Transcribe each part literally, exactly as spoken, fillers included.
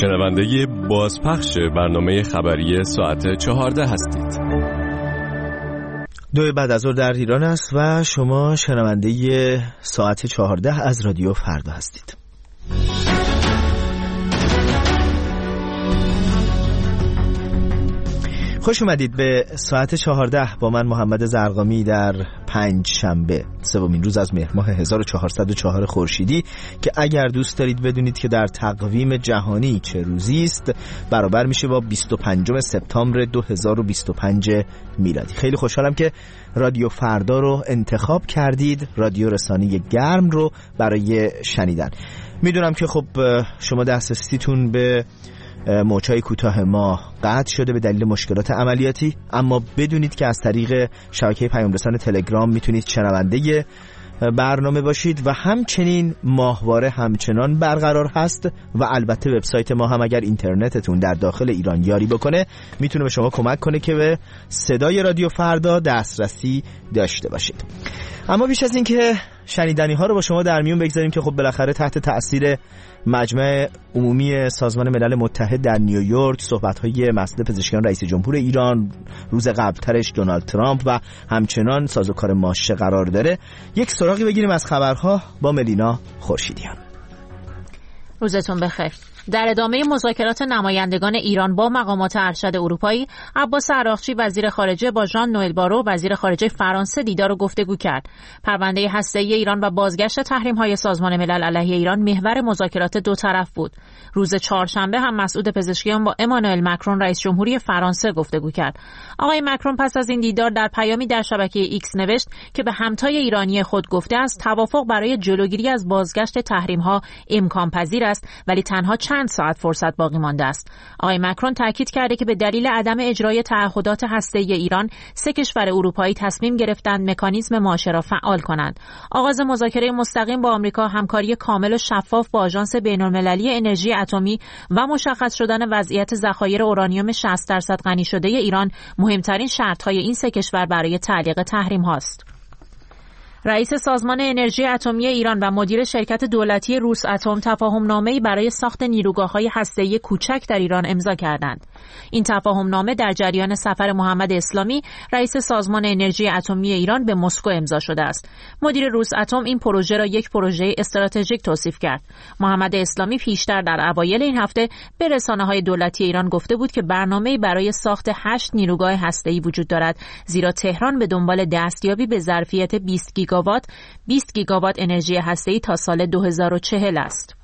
شنونده بازپخش برنامه خبری ساعت چهارده هستید. دو بعد از ظهر در ایران است و شما شنونده ساعت چهارده از رادیو فردا هستید. خوش اومدید به ساعت چهارده با من محمد زرقامی در پنج شنبه سومین روز از مهر ماه هزار و چهارصد و چهار خورشیدی که اگر دوست دارید بدونید که در تقویم جهانی چه روزی است برابر میشه با بیست و پنجم سپتامبر دو هزار و بیست و پنج میلادی. خیلی خوشحالم که رادیو فردا رو انتخاب کردید، رادیو رسانه‌ای گرم رو برای شنیدن. میدونم که خب شما دسترسیتون به موج‌های کوتاه ما قطع شده به دلیل مشکلات عملیاتی، اما بدونید که از طریق شبکه پیام رسان تلگرام میتونید شنونده برنامه باشید و همچنین ماهواره همچنان برقرار هست و البته وبسایت ما هم اگر اینترنتتون در داخل ایران یاری بکنه میتونه به شما کمک کنه که به صدای رادیو فردا دسترسی داشته باشید. اما بیش از این که شنیدنی ها رو با شما در میون بگذاریم که خب بالاخره تحت تأثیر مجمع عمومی سازمان ملل متحد در نیویورک صحبت‌های مسئول پزشکان رئیس جمهور ایران، روز قبلترش دونالد ترامپ و همچنان سازوکار ماشه قرار داره، یک سراغی بگیریم از خبرها با ملینا خورشیدیان. روزتون بخیر. در ادامه مذاکرات نمایندگان ایران با مقامات ارشد اروپایی، عباس عراقچی وزیر خارجه با ژان نوئل بارو وزیر خارجه فرانسه دیدار و گفتگو کرد. پرونده هسته‌ای ایران و بازگشت تحریم‌های سازمان ملل علیه ایران محور مذاکرات دو طرف بود. روز چهارشنبه هم مسعود پزشکیان با امانوئل مکرون رئیس جمهوری فرانسه گفتگو کرد. آقای مکرون پس از این دیدار در پیامی در شبکه ایکس نوشت که به همتای ایرانی خود گفته است توافق برای جلوگیری از بازگشت تحریم‌ها امکان پذیر است، ولی تنها چند ساعت فرصت باقی مانده است. آقای مکرون تاکید کرده که به دلیل عدم اجرای تعهدات هسته‌ای ایران سه کشور اروپایی تصمیم گرفتند مکانیزم ماشه را فعال کنند. آغاز مذاکره مستقیم با آمریکا، همکاری کامل و شفاف با آژانس بین‌المللی انرژی اتمی و مشخص شدن وضعیت ذخایر اورانیوم شصت درصد غنی شده ایران مهمترین شرط‌های این سه کشور برای تعلیق تحریم هاست. رئیس سازمان انرژی اتمی ایران و مدیر شرکت دولتی روس اتم تفاهم‌نامه‌ای برای ساخت نیروگاه‌های هسته‌ای کوچک در ایران امضا کردند. این تفاهم‌نامه در جریان سفر محمد اسلامی رئیس سازمان انرژی اتمی ایران به مسکو امضا شده است. مدیر روس اتم این پروژه را یک پروژه استراتژیک توصیف کرد. محمد اسلامی پیشتر در اوایل این هفته به رسانه‌های دولتی ایران گفته بود که برنامه‌ای برای ساخت هشت نیروگاه هسته‌ای وجود دارد، زیرا تهران به دنبال دستیابی به ظرفیت بیست گیگاوات بیست گیگاوات انرژی هسته‌ای تا سال دو هزار و چهل است.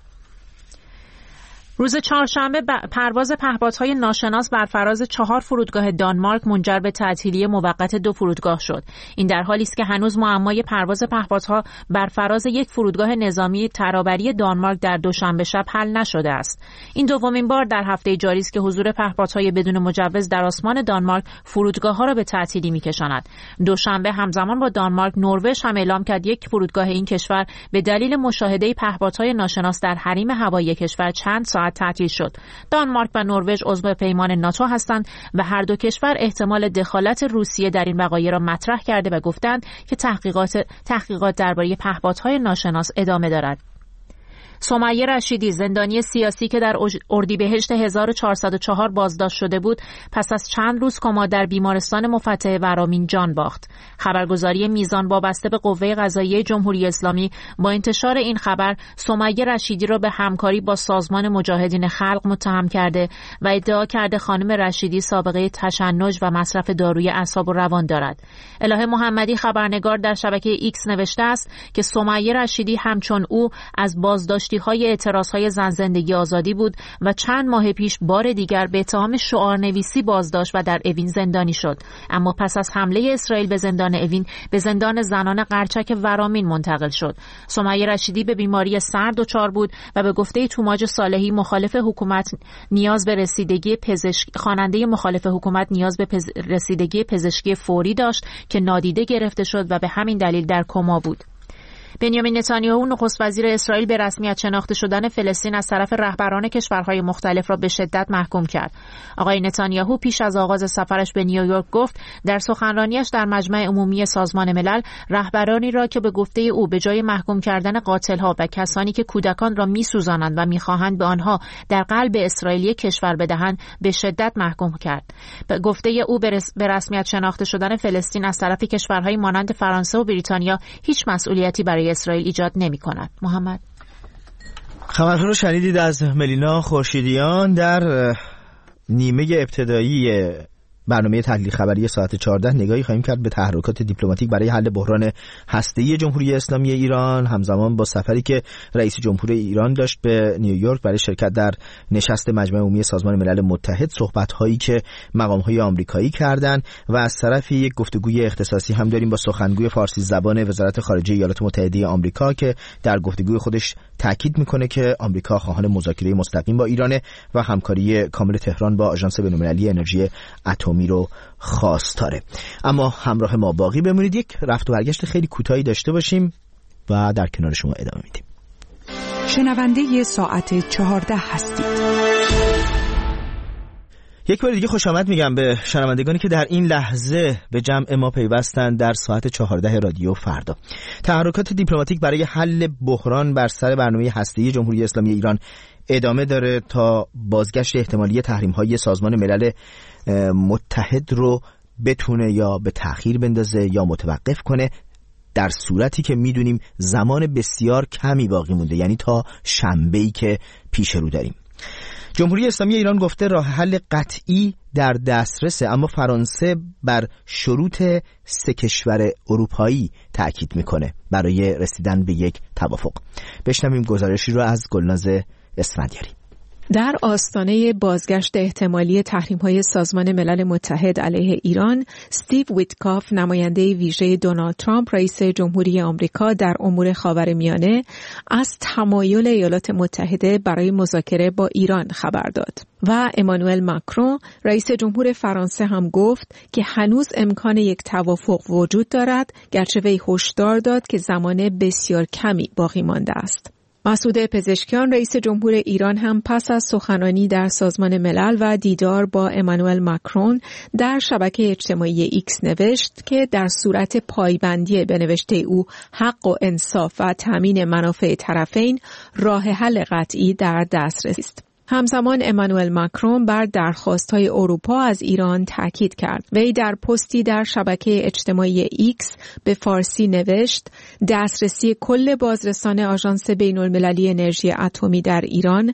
روز چهارشنبه پرواز پهپادهای ناشناس بر فراز چهار فرودگاه دانمارک منجر به تعطیلی موقت دو فرودگاه شد. این در حالی است که هنوز معمای پرواز پهپادها بر فراز یک فرودگاه نظامی ترابری دانمارک در دوشنبه شب حل نشده است. این دومین بار در هفته جاری است که حضور پهپادهای بدون مجوز در آسمان دانمارک فرودگاه‌ها را به تعطیلی می‌کشاند. دوشنبه همزمان با دانمارک، نروژ هم اعلام کرد یک فرودگاه این کشور به دلیل مشاهده پهپادهای ناشناس در حریم هوایی کشور چند ساعت تعطیل شد. دانمارک و نروژ عضو پیمان ناتو هستند و هر دو کشور احتمال دخالت روسیه در این وقایع را مطرح کرده و گفتند که تحقیقات تحقیقات درباره پهپادهای ناشناس ادامه دارد. سمیه رشیدی، زندانی سیاسی که در اردیبهشت هزار و چهارصد و چهار بازداشت شده بود، پس از چند روز کما در بیمارستان مفتح ورامین جان باخت. خبرگزاری میزان وابسته به قوه قضاییه جمهوری اسلامی با انتشار این خبر سمیه رشیدی را به همکاری با سازمان مجاهدین خلق متهم کرده و ادعا کرده خانم رشیدی سابقه تشنج و مصرف داروی اعصاب و روان دارد. الهه محمدی خبرنگار در شبکه ایکس نوشته است که سمیه رشیدی همچون او از بازداشت های اعتراضهای زن زندگی آزادی بود و چند ماه پیش بار دیگر به اتهام شعارنویسی بازداشت و در اوین زندانی شد، اما پس از حمله اسرائیل به زندان اوین به زندان زنان قرچک ورامین منتقل شد. سمیه رشیدی به بیماری سر دچار بود و به گفته توماج صالحی مخالف حکومت نیاز به رسیدگی پزشک خواننده مخالف حکومت نیاز به پز... رسیدگی پزشکی فوری داشت که نادیده گرفته شد و به همین دلیل در کما بود. بنیامین نتانیاهو نخست وزیر اسرائیل به رسمیت شناخته شدن فلسطین از طرف رهبران کشورهای مختلف را به شدت محکوم کرد. آقای نتانیاهو پیش از آغاز سفرش به نیویورک گفت در سخنرانیش در مجمع عمومی سازمان ملل رهبرانی را که به گفته او به جای محکوم کردن قاتل‌ها و کسانی که کودکان را می‌سوزانند و می‌خواهند به آنها در قلب اسرائیل کشور بدهند به شدت محکوم کرد. به گفته او به رسمیت شناخته شدن فلسطین از طرف کشورهای مانند فرانسه و بریتانیا هیچ مسئولیتی برای اسرائیل ایجاد نمی‌کند. محمد خبرها رو شنیدید از ملینا خورشیدیان. در نیمه ابتدایی برنامه تحلیل خبری ساعت چهارده نگاهی خواهیم کرد به تحرکات دیپلماتیک برای حل بحران هسته‌ای جمهوری اسلامی ایران، همزمان با سفری که رئیس جمهور ایران داشت به نیویورک برای شرکت در نشست مجمع عمومی سازمان ملل متحد، صحبت‌هایی که مقام‌های آمریکایی کردند و از طرفی یک گفتگوی اختصاصی هم داریم با سخنگوی فارسی زبان وزارت خارجه ایالات متحده آمریکا که در گفتگوی خودش تاکید میکنه که آمریکا خواهان مذاکره مستقیم با ایران و همکاری کامل تهران با آژانس بین‌المللی انرژی اتمی رو خواستاره. اما همراه ما باقی بمونید، یک رفت و برگشت خیلی کوتاهی داشته باشیم و در کنار شما ادامه میدیم. شنونده ساعت چهارده هستید. یک بار دیگه خوش آمد میگم به شنوندگانی که در این لحظه به جمع ما پیوستند در ساعت چهارده رادیو فردا. تحرکات دیپلماتیک برای حل بحران بر سر برنامه هسته‌ای جمهوری اسلامی ایران ادامه داره تا بازگشت احتمالی تحریم‌های سازمان ملل متحد رو بتونه یا به تأخیر بندازه یا متوقف کنه، در صورتی که میدونیم زمان بسیار کمی باقی مونده، یعنی تا شنبه‌ای که پیش رو داریم. جمهوری اسلامی ایران گفته راه حل قطعی در دسترسه، اما فرانسه بر شروط سه کشور اروپایی تأکید میکنه برای رسیدن به یک توافق. بشنویم گزارشی رو از گلناز اسفندیاری. در آستانه بازگشت احتمالی تحریم‌های سازمان ملل متحد علیه ایران، استیو ویتکاف، نماینده ویژه دونالد ترامپ رئیس جمهوری آمریکا در امور خاورمیانه، از تمایل ایالات متحده برای مذاکره با ایران خبر داد. و امانوئل ماکرون، رئیس جمهور فرانسه، هم گفت که هنوز امکان یک توافق وجود دارد، گرچه وی هشدار داد که زمان بسیار کمی باقی مانده است. مسعود پزشکیان، رئیس جمهور ایران، هم پس از سخنرانی در سازمان ملل و دیدار با امانوئل ماکرون در شبکه اجتماعی ایکس نوشت که در صورت پایبندی به نوشته او حق و انصاف و تامین منافع طرفین، راه حل قطعی در دسترس است. همزمان امانوئل ماکرون بر درخواست‌های اروپا از ایران تاکید کرد. وی در پستی در شبکه اجتماعی ایکس به فارسی نوشت: دسترسی کل بازرسان آژانس بین‌المللی انرژی اتمی در ایران،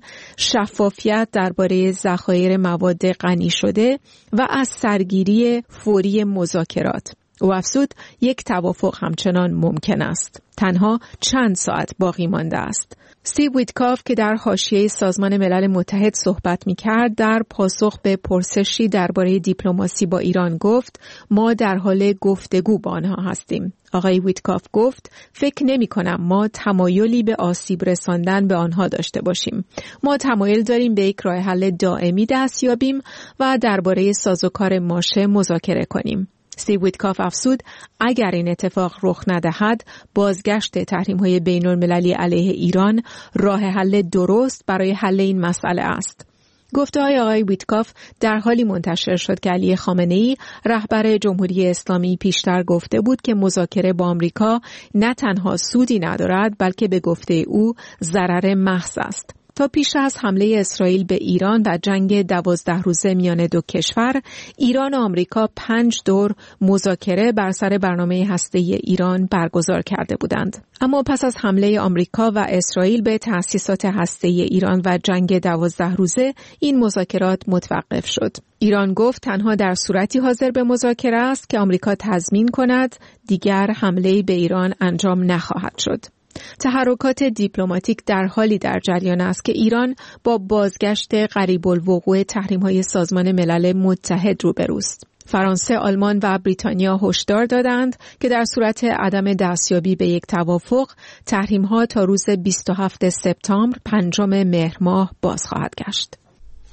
شفافیت درباره ذخایر مواد غنی شده و از سرگیری فوری مذاکرات. او افزود یک توافق همچنان ممکن است. تنها چند ساعت باقی مانده است. استیو ویتکاف که در حاشیه سازمان ملل متحد صحبت می‌کرد، در پاسخ به پرسشی درباره دیپلماسی با ایران گفت: ما در حال گفتگو با آنها هستیم. آقای ویتکاف گفت: فکر نمی‌کنم ما تمایلی به آسیب رساندن به آنها داشته باشیم. ما تمایل داریم به یک راه حل دائمی دست یابیم و درباره سازوکار ماشه مذاکره کنیم. استیو ویتکاف افزود: اگر این اتفاق رخ ندهد، بازگشت تحریم‌های بین‌المللی علیه ایران راه حل درست برای حل این مسئله است. گفته‌های آقای ویتکاف در حالی منتشر شد که علی خامنه‌ای، رهبر جمهوری اسلامی، پیشتر گفته بود که مذاکره با آمریکا نه تنها سودی ندارد، بلکه به گفته او ضرر محض است. تا پیش از حمله اسرائیل به ایران و جنگ دوازده روزه میان دو کشور، ایران و آمریکا پنج دور مذاکره بر سر برنامه هسته‌ای ایران برگزار کرده بودند. اما پس از حمله آمریکا و اسرائیل به تأسیسات هسته‌ای ایران و جنگ دوازده روزه، این مذاکرات متوقف شد. ایران گفت تنها در صورتی حاضر به مذاکره است که آمریکا تضمین کند دیگر حمله به ایران انجام نخواهد شد. تحرکات دیپلماتیک در حالی در جریان است که ایران با بازگشت قریب الوقوع تحریم‌های سازمان ملل متحد روبروست. فرانسه، آلمان و بریتانیا هشدار دادند که در صورت عدم دستیابی به یک توافق، تحریم‌ها تا روز بیست و هفتم سپتامبر، پنجم مهر ماه باز خواهد گشت.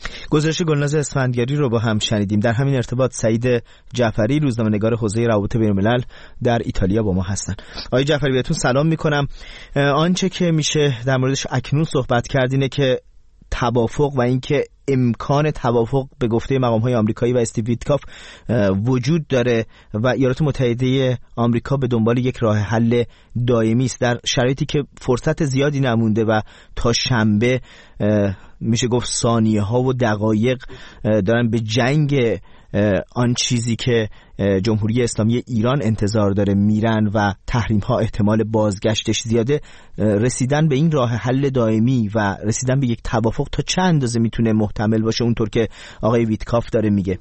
گزارش گلناز اسفندیاری رو با هم شنیدیم. در همین ارتباط سعید جعفری، روزنامه‌نگار حوزه روابط بین‌الملل در ایتالیا با ما هستن. آقای جعفری بهتون سلام میکنم. آنچه که میشه در موردش اکنون صحبت کرد اینه که توافق و اینکه امکان توافق به گفته مقام‌های آمریکایی و استیو ویتکاف وجود داره و ایالات متحده آمریکا به دنبال یک راه حل دائمی است در شرایطی که فرصت زیادی نمونده و تا شنبه میشه گفت ثانیه ها و دقایق دارن به جنگ آن چیزی که جمهوری اسلامی ایران انتظار داره میرن و تحریم ها احتمال بازگشتش زیاده. رسیدن به این راه حل دائمی و رسیدن به یک توافق تا چند اندازه میتونه محتمل باشه اونطور که آقای ویتکاف داره میگه؟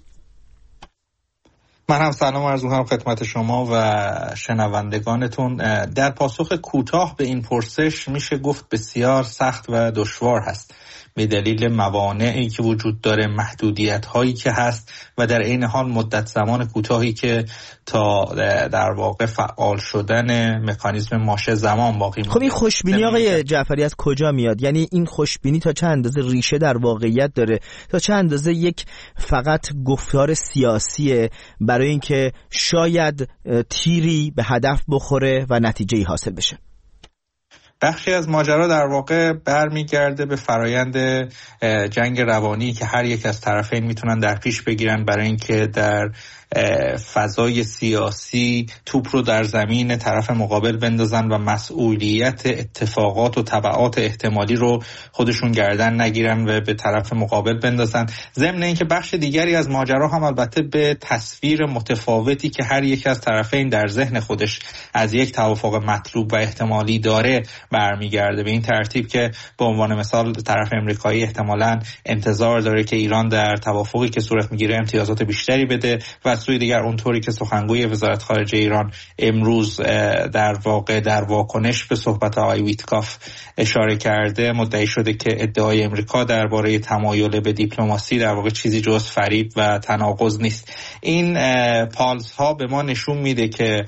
من هم سلام عرض می‌کنم خدمت شما و شنوندگانتون. در پاسخ کوتاه به این پرسش میشه گفت بسیار سخت و دشوار هست به دلیل موانعی که وجود داره، محدودیت هایی که هست و در عین حال مدت زمان کوتاهی که تا در واقع فعال شدن مکانیزم ماشه زمان باقی مونده. خب این خوشبینی آقای جعفری از کجا میاد؟ یعنی این خوشبینی تا چند اندازه ریشه در واقعیت داره، تا چند اندازه یک فقط گفتار سیاسیه برای اینکه شاید تیری به هدف بخوره و نتیجه‌ای حاصل بشه؟ بخشی از ماجرا در واقع برمیگرده به فرایند جنگ روانی که هر یک از طرفین میتونن در پیش بگیرن برای اینکه در فضای سیاسی توپ رو در زمین طرف مقابل بندازن و مسئولیت اتفاقات و تبعات احتمالی رو خودشون گردن نگیرن و به طرف مقابل بندازن. ضمن اینکه بخش دیگری از ماجرا هم البته به تصویر متفاوتی که هر یک از طرفین در ذهن خودش از یک توافق مطلوب و احتمالی داره برمیگرده، به این ترتیب که به عنوان مثال طرف امریکایی احتمالاً انتظار داره که ایران در توافقی که صورت میگیره امتیازات بیشتری بده و سوی دیگر اونطوری که سخنگوی وزارت خارجه ایران امروز در واقع در واکنش به صحبت آقای ویتکاف اشاره کرده، مدعی شده که ادعای امریکا درباره تمایل به دیپلماسی در واقع چیزی جز فریب و تناقض نیست. این پالس ها به ما نشون میده که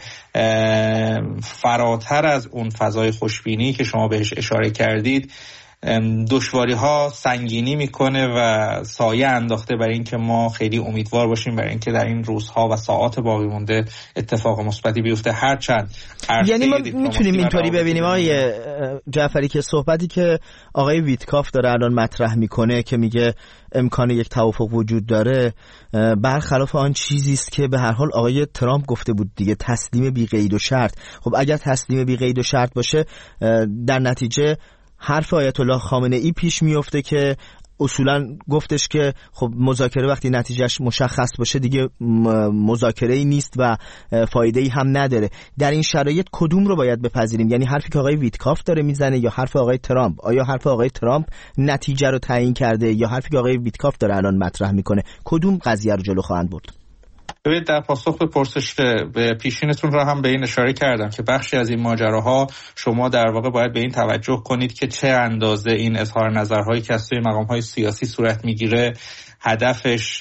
فراتر از اون فضای خوشبینی که شما بهش اشاره کردید، دشواری ها سنگینی میکنه و سایه انداخته برای اینکه ما خیلی امیدوار باشیم برای اینکه در این روزها و ساعات باقی مونده اتفاق مثبتی بیفته. هرچند یعنی ما میتونیم اینطوری ببینیم آقای جعفری که صحبتی که آقای ویتکاف داره الان مطرح میکنه که میگه امکان یک توافق وجود داره، برخلاف آن چیزی است که به هر حال آقای ترامپ گفته بود دیگه، تسلیم بی قید و شرط. خب اگر تسلیم بی قید و شرط باشه، در نتیجه حرف آیت الله خامنه ای پیش میفته که اصولا گفتش که خب مذاکره وقتی نتیجهش مشخص باشه دیگه مذاکره ای نیست و فایده ای هم نداره. در این شرایط کدوم رو باید بپذیریم؟ یعنی حرفی که آقای ویتکاف داره میزنه یا حرف آقای ترامپ؟ آیا حرف آقای ترامپ نتیجه رو تعیین کرده یا حرفی که آقای ویتکاف داره الان مطرح میکنه؟ کدوم قضیه رو جلو خواهند برد؟ ببینید، در پاسخ به پرسش به پیشینتون را هم به این اشاره کردم که بخشی از این ماجراها شما در واقع باید به این توجه کنید که چه اندازه این اظهار نظرهایی که از سوی مقام‌های سیاسی صورت میگیره هدفش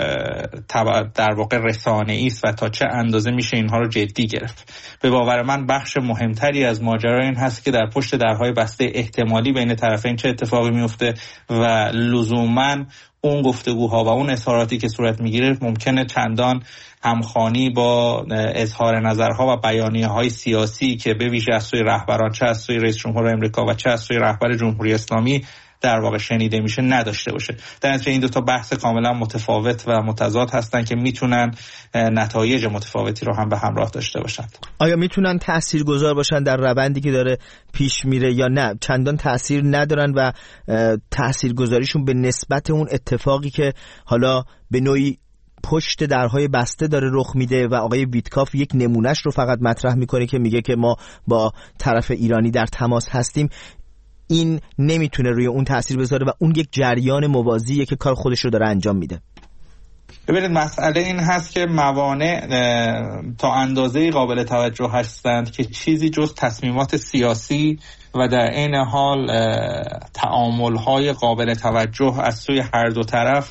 در واقع رسانه‌ای است و تا چه اندازه میشه اینها رو جدی گرفت. به باور من بخش مهمتری از ماجرا این هست که در پشت درهای بسته احتمالی بین طرفین چه اتفاقی میفته و لزوماً اون گفتگوها و اون اظهاراتی که صورت میگیره ممکنه چندان همخوانی با اظهار نظرها و بیانیه‌های سیاسی که به ویژه از سوی رهبران، چه از سوی رئیس جمهور آمریکا و چه از سوی رهبر جمهوری اسلامی در واقع شنیده میشه نداشته باشه. در نتیجه این دو تا بحث کاملا متفاوت و متضاد هستن که میتونن نتایج متفاوتی رو هم به همراه داشته باشند. آیا میتونن تاثیرگذار باشن در روندی که داره پیش میره یا نه چندان تاثیر ندارن و تاثیرگذاریشون به نسبت اون اتفاقی که حالا به نوعی پشت درهای بسته داره رخ میده و آقای ویتکاف یک نمونهش رو فقط مطرح میکنه که میگه که ما با طرف ایرانی در تماس هستیم، این نمیتونه روی اون تأثیر بذاره و اون یک جریان موازیه که کار خودش رو داره انجام میده؟ ببینید، مسئله این هست که موانع تا اندازه‌ای قابل توجه هستند که چیزی جز تصمیمات سیاسی و در عین حال تعامل‌های قابل توجه از سوی هر دو طرف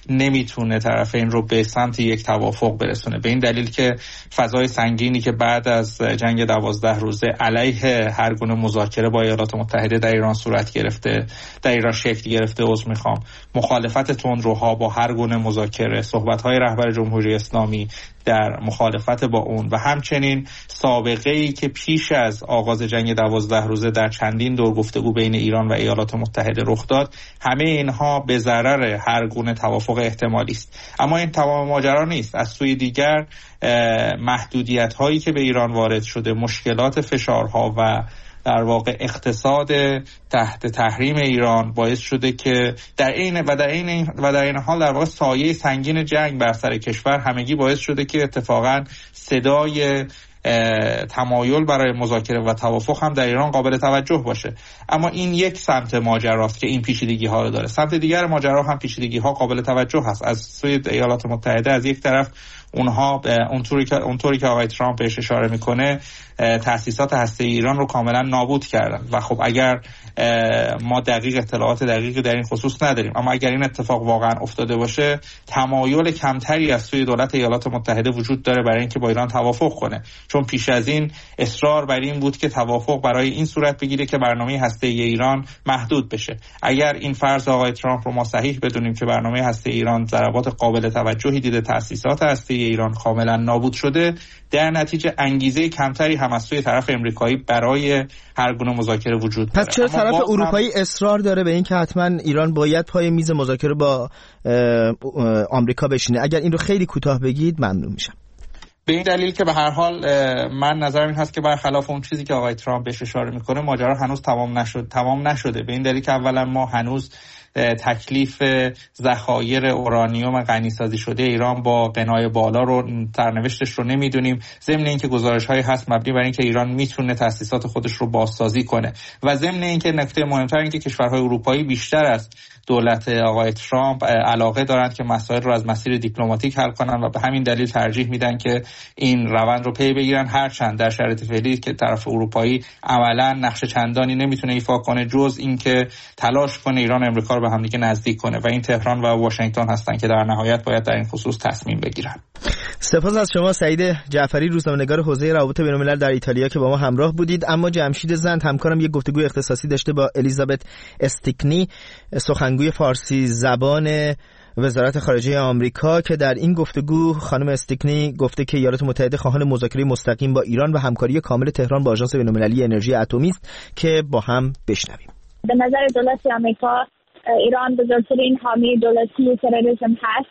نمیتونه طرفین رو به سمت یک توافق برسونه. به این دلیل که فضای سنگینی که بعد از جنگ دوازده روزه علیه هر گونه مذاکره با ایالات متحده در ایران صورت گرفته، در ایران شکل گرفته، عذر میخوام، مخالفت تندروها با هر گونه مذاکره، صحبت‌های رهبر جمهوری اسلامی در مخالفت با اون و همچنین سابقه‌ای که پیش از آغاز جنگ دوازده روزه در چندین دور گفتگو بین ایران و ایالات متحده رخ داد، همه اینها به ضرر هر گونه توافق احتمالی است. اما این تمام ماجرا نیست. از سوی دیگر محدودیت‌هایی که به ایران وارد شده، مشکلات، فشارها و در واقع اقتصاد تحت تحریم ایران باعث شده که در این و در این و در این حال در واقع سایه سنگین جنگ بر سر کشور همگی باعث شده که اتفاقا صدای تمایل برای مذاکره و توافق هم در ایران قابل توجه باشه. اما این یک سمت ماجراست که این پیچیدگی ها رو داره. سمت دیگر ماجرا هم پیچیدگی ها قابل توجه هست. از سوی ایالات متحده از یک طرف اونها اونطوری که اونطوری که آقای ترامپ بهش اشاره میکنه تأسیسات هسته‌ای ایران رو کاملا نابود کردن و خب اگر ما دقیق اطلاعات دقیقی در این خصوص نداریم، اما اگر این اتفاق واقعا افتاده باشه تمایل کمتری از سوی دولت ایالات متحده وجود داره برای اینکه با ایران توافق کنه، چون پیش از این اصرار بر این بود که توافق برای این صورت بگیره که برنامه هسته‌ای ایران محدود بشه. اگر این فرض آقای ترامپ رو ما صحیح بدونیم که برنامه هسته‌ای ایران ضربات قابل توجهی دیده، تأسیسات هسته‌ای ایران کاملا نابود شده، در نتیجه انگیزه کمتری هم از سوی طرف امریکایی برای هر گونه مذاکره وجود داره. پس چرا طرف اروپایی هم اصرار داره به این که حتما ایران باید پای میز مذاکره با آمریکا بشینه؟ اگر این رو خیلی کوتاه بگید ممنون میشم. به این دلیل که به هر حال من نظرم این هست که برخلاف اون چیزی که آقای ترامپ بهش اشاره میکنه ماجرا هنوز تمام نشد تمام نشده. به این دلیل که اولا ما هنوز تکلیف ذخایر اورانیوم غنیسازی شده ایران با قنای بالا رو سرنوشتش رو نمیدونیم، ضمن اینکه گزارش‌هایی هست مبنی بر اینکه ایران میتونه تأسیسات خودش رو بازسازی کنه و ضمن اینکه نکته مهمتر این که کشورهای اروپایی بیشتر از دولت آقای ترامپ علاقه دارند که مسائل رو از مسیر دیپلماتیک حل کنن و به همین دلیل ترجیح میدن که این روند رو پی بگیرن، هرچند در شرایط فعلی که طرف اروپایی عملا نقش چندانی نمیتونه ایفا کنه جز اینکه تلاش کنه ایران و امریکا رو به هم دیگه نزدیک کنه و این تهران و واشنگتن هستن که در نهایت باید در این خصوص تصمیم بگیرن. سپاس از شما سعید جعفری، روزنامه‌نگار حوزه روابط بین‌الملل در ایتالیا که با ما همراه بودید. اما جمشید زند همکارم یک گفتگوی اختصاصی داشته با الیزابت استیکنی، سخنگوی فارسی زبان وزارت خارجه آمریکا، که در این گفتگو خانم استیکنی گفته که ایالات متحده خواهان مذاکره مستقیم با ایران و همکاری کامل تهران با آژانس بین‌المللی انرژی اتمی است که با هم بشنویم. به نظر دولت آمریکا ایران بزرگترین حامی دولتی تروریسم هست،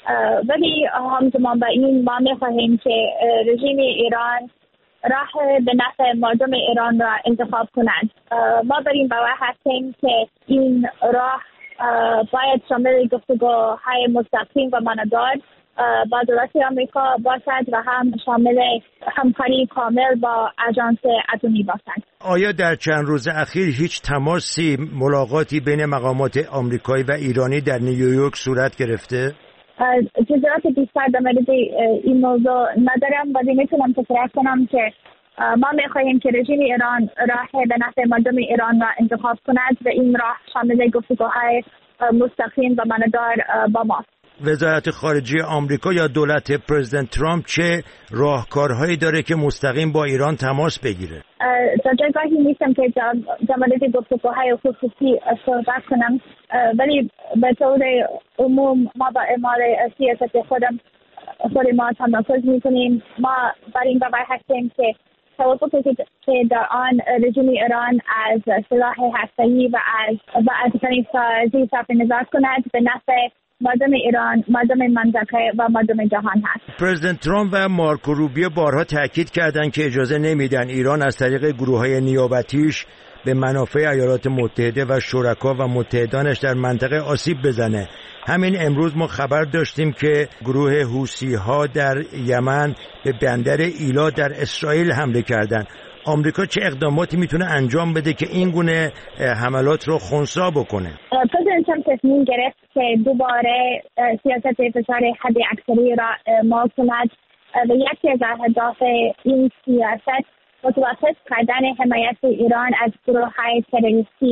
ولی همزمان با این ما می‌خواهیم که رژیم ایران راه به نفع مردم ایران را انتخاب کنند. ما بر این باور هستیم که این راه باید شامل گفتگوهای مستقیم و ماندار با دولت آمریکا باشد و هم شامل همکاری کامل با آژانس اتمی باشد. آیا در چند روز اخیر هیچ تماسی، ملاقاتی بین مقامات آمریکایی و ایرانی در نیویورک صورت گرفته؟ جزئیات بیشتر در مورد این موضوع ندارم، ولی میتونم تکرار کنم که ما میخواهیم که رژیم ایران راه به نفع مردم ایران را انتخاب کند و این راه شامل گفتگوهای مستقیم و ماندار با ماست. وزارت خارجه آمریکا یا دولت پرزیدنت ترامپ چه راهکارهایی داره که مستقیم با ایران تماس بگیره؟ در جایگاهی نیستم که در مورد گفتگوهای خصوصی صحبت کنم، ولی به طور عموم ما با اعمال سیاست خودم خود ما تمرکز میکنیم. ما بر این باور هستیم که توافقی که در آن رژیم ایران از سلاح هسته‌ای و از و از غنیسازی صرف نظر کند به نفع مردم ایران، مردم منطقه و مردم جهان هست. پرزیدنت ترامپ و مارکو روبیو بارها تاکید کردند که اجازه نمیدن ایران از طریق گروه‌های نیابتیش به منافع ایالات متحده و شرکا و متحدانش در منطقه آسیب بزنه. همین امروز ما خبر داشتیم که گروه حوثی‌ها در یمن به بندر ایلا در اسرائیل حمله کردند. آمریکا چه اقداماتی میتونه انجام بده که این گونه حملات رو خنثی بکنه؟ پرزیدنت ترامپ تصمیم گرفت که دوباره سیاست فشار حداکثری را اعمال کند و یکی از اهداف این سیاست متوقف کردن حمایت ایران از گروه‌های تروریستی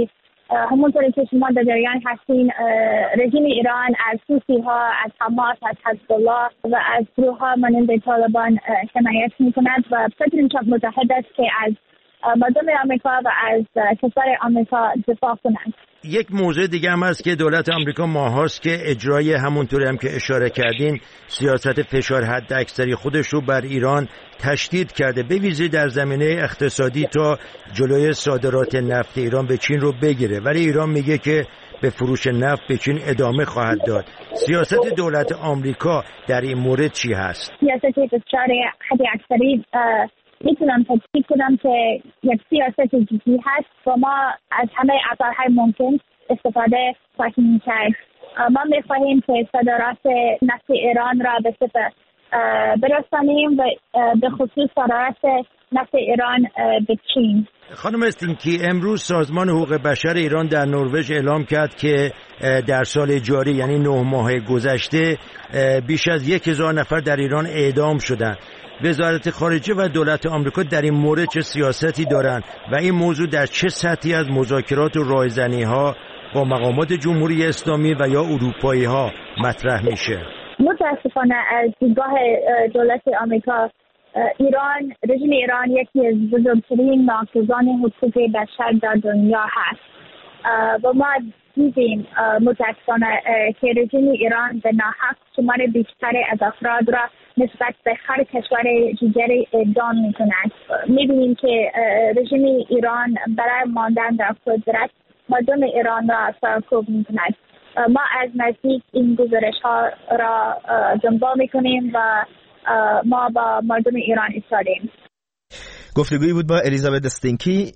همونطوری که شما در جریان هستین رژیم ایران از حوثی ها، از حماس، از حزب الله و از گروه ها مانند طالبان حمایت میکند و بدون شک متحد است که از مردم آمریکا و از کشور آمریکا دفاع کنند. یک موضوع دیگه هم هست که دولت آمریکا ماهاست که اجرای همونطوری هم که اشاره کردین سیاست فشار حد اکثری خودش رو بر ایران تشدید کرده، به ویژه در زمینه اقتصادی تا جلوی صادرات نفت ایران به چین رو بگیره، ولی ایران میگه که به فروش نفت به چین ادامه خواهد داد. سیاست دولت آمریکا در این مورد چی هست؟ سیاست فشار حد اکثری میتونم تشکیل کنم که یک سیاست جدی هست و ما از همه ابزارهای ممکن استفاده خواهیم کرد. ما میخواهیم که صادرات نفت ایران را به صفر برسانیم و به خصوص صادرات نفت ایران به چین. خانم استینکی، امروز سازمان حقوق بشر ایران در نروژ اعلام کرد که در سال جاری یعنی نه ماه گذشته بیش از یک هزار نفر در ایران اعدام شدند. وزارت خارجه و دولت آمریکا در این مورد چه سیاستی دارند و این موضوع در چه سطحی از مذاکرات و راهزنی‌ها با مقامات جمهوری اسلامی و یا اروپایی ها مطرح میشه؟ متاسفانه از دیدگاه دولت آمریکا ایران، رژیم ایران یکی از بزرگترین ناقضان حقوق بشر در دنیا هست و ما دیدیم متاسفانه که رژیم ایران به ناحق شمار بیشتر از افراد را نسبت به هر کشور دیگری اعدام می‌کند. می‌بینیم که رژیم ایران برای ماندن در قدرت مردم ایران را سرکوب می‌کند. ما از نزدیک این گزارش‌ها را دنبال می‌کنیم و ما با مردم ایران ایستادیم. گفتگویی بود با الیزابت استینکی،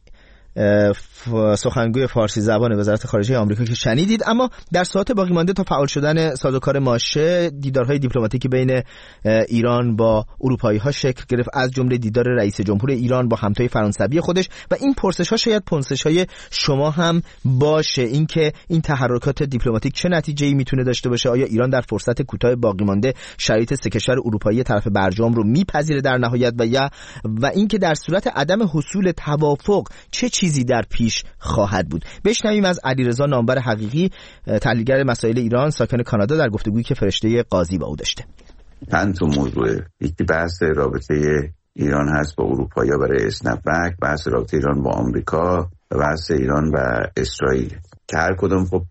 سخنگوی فارسی زبان وزارت خارجه آمریکا که شنیدید. اما در ساعات باقی مانده تا فعال شدن سازوکار ماشه، دیدارهای دیپلماتیکی بین ایران با اروپایی ها شکل گرفت، از جمله دیدار رئیس جمهور ایران با همتای فرانسوی خودش و این پرسش ها شاید پرسش های شما هم باشه، اینکه این تحرکات دیپلماتیک چه نتیجه‌ای میتونه داشته باشه. آیا ایران در فرصت کوتاه باقی مانده شرایط سه کشور اروپایی طرف برجام رو میپذیره در نهایت و یا و اینکه در صورت عدم حصول توافق چه چیزی در پیش خواهد بود؟ بشنویم از علیرضا نامور حقیقی، تحلیلگر مسائل ایران ساکن کانادا، در گفتگویی که فرشته قاضی با او داشته. چند تا موضوع، یکی بحث رابطه ایران هست با اروپایی برای اسنپ بک، بحث رابطه ایران با آمریکا و بحث ایران و اسرائیل که هر کدوم خب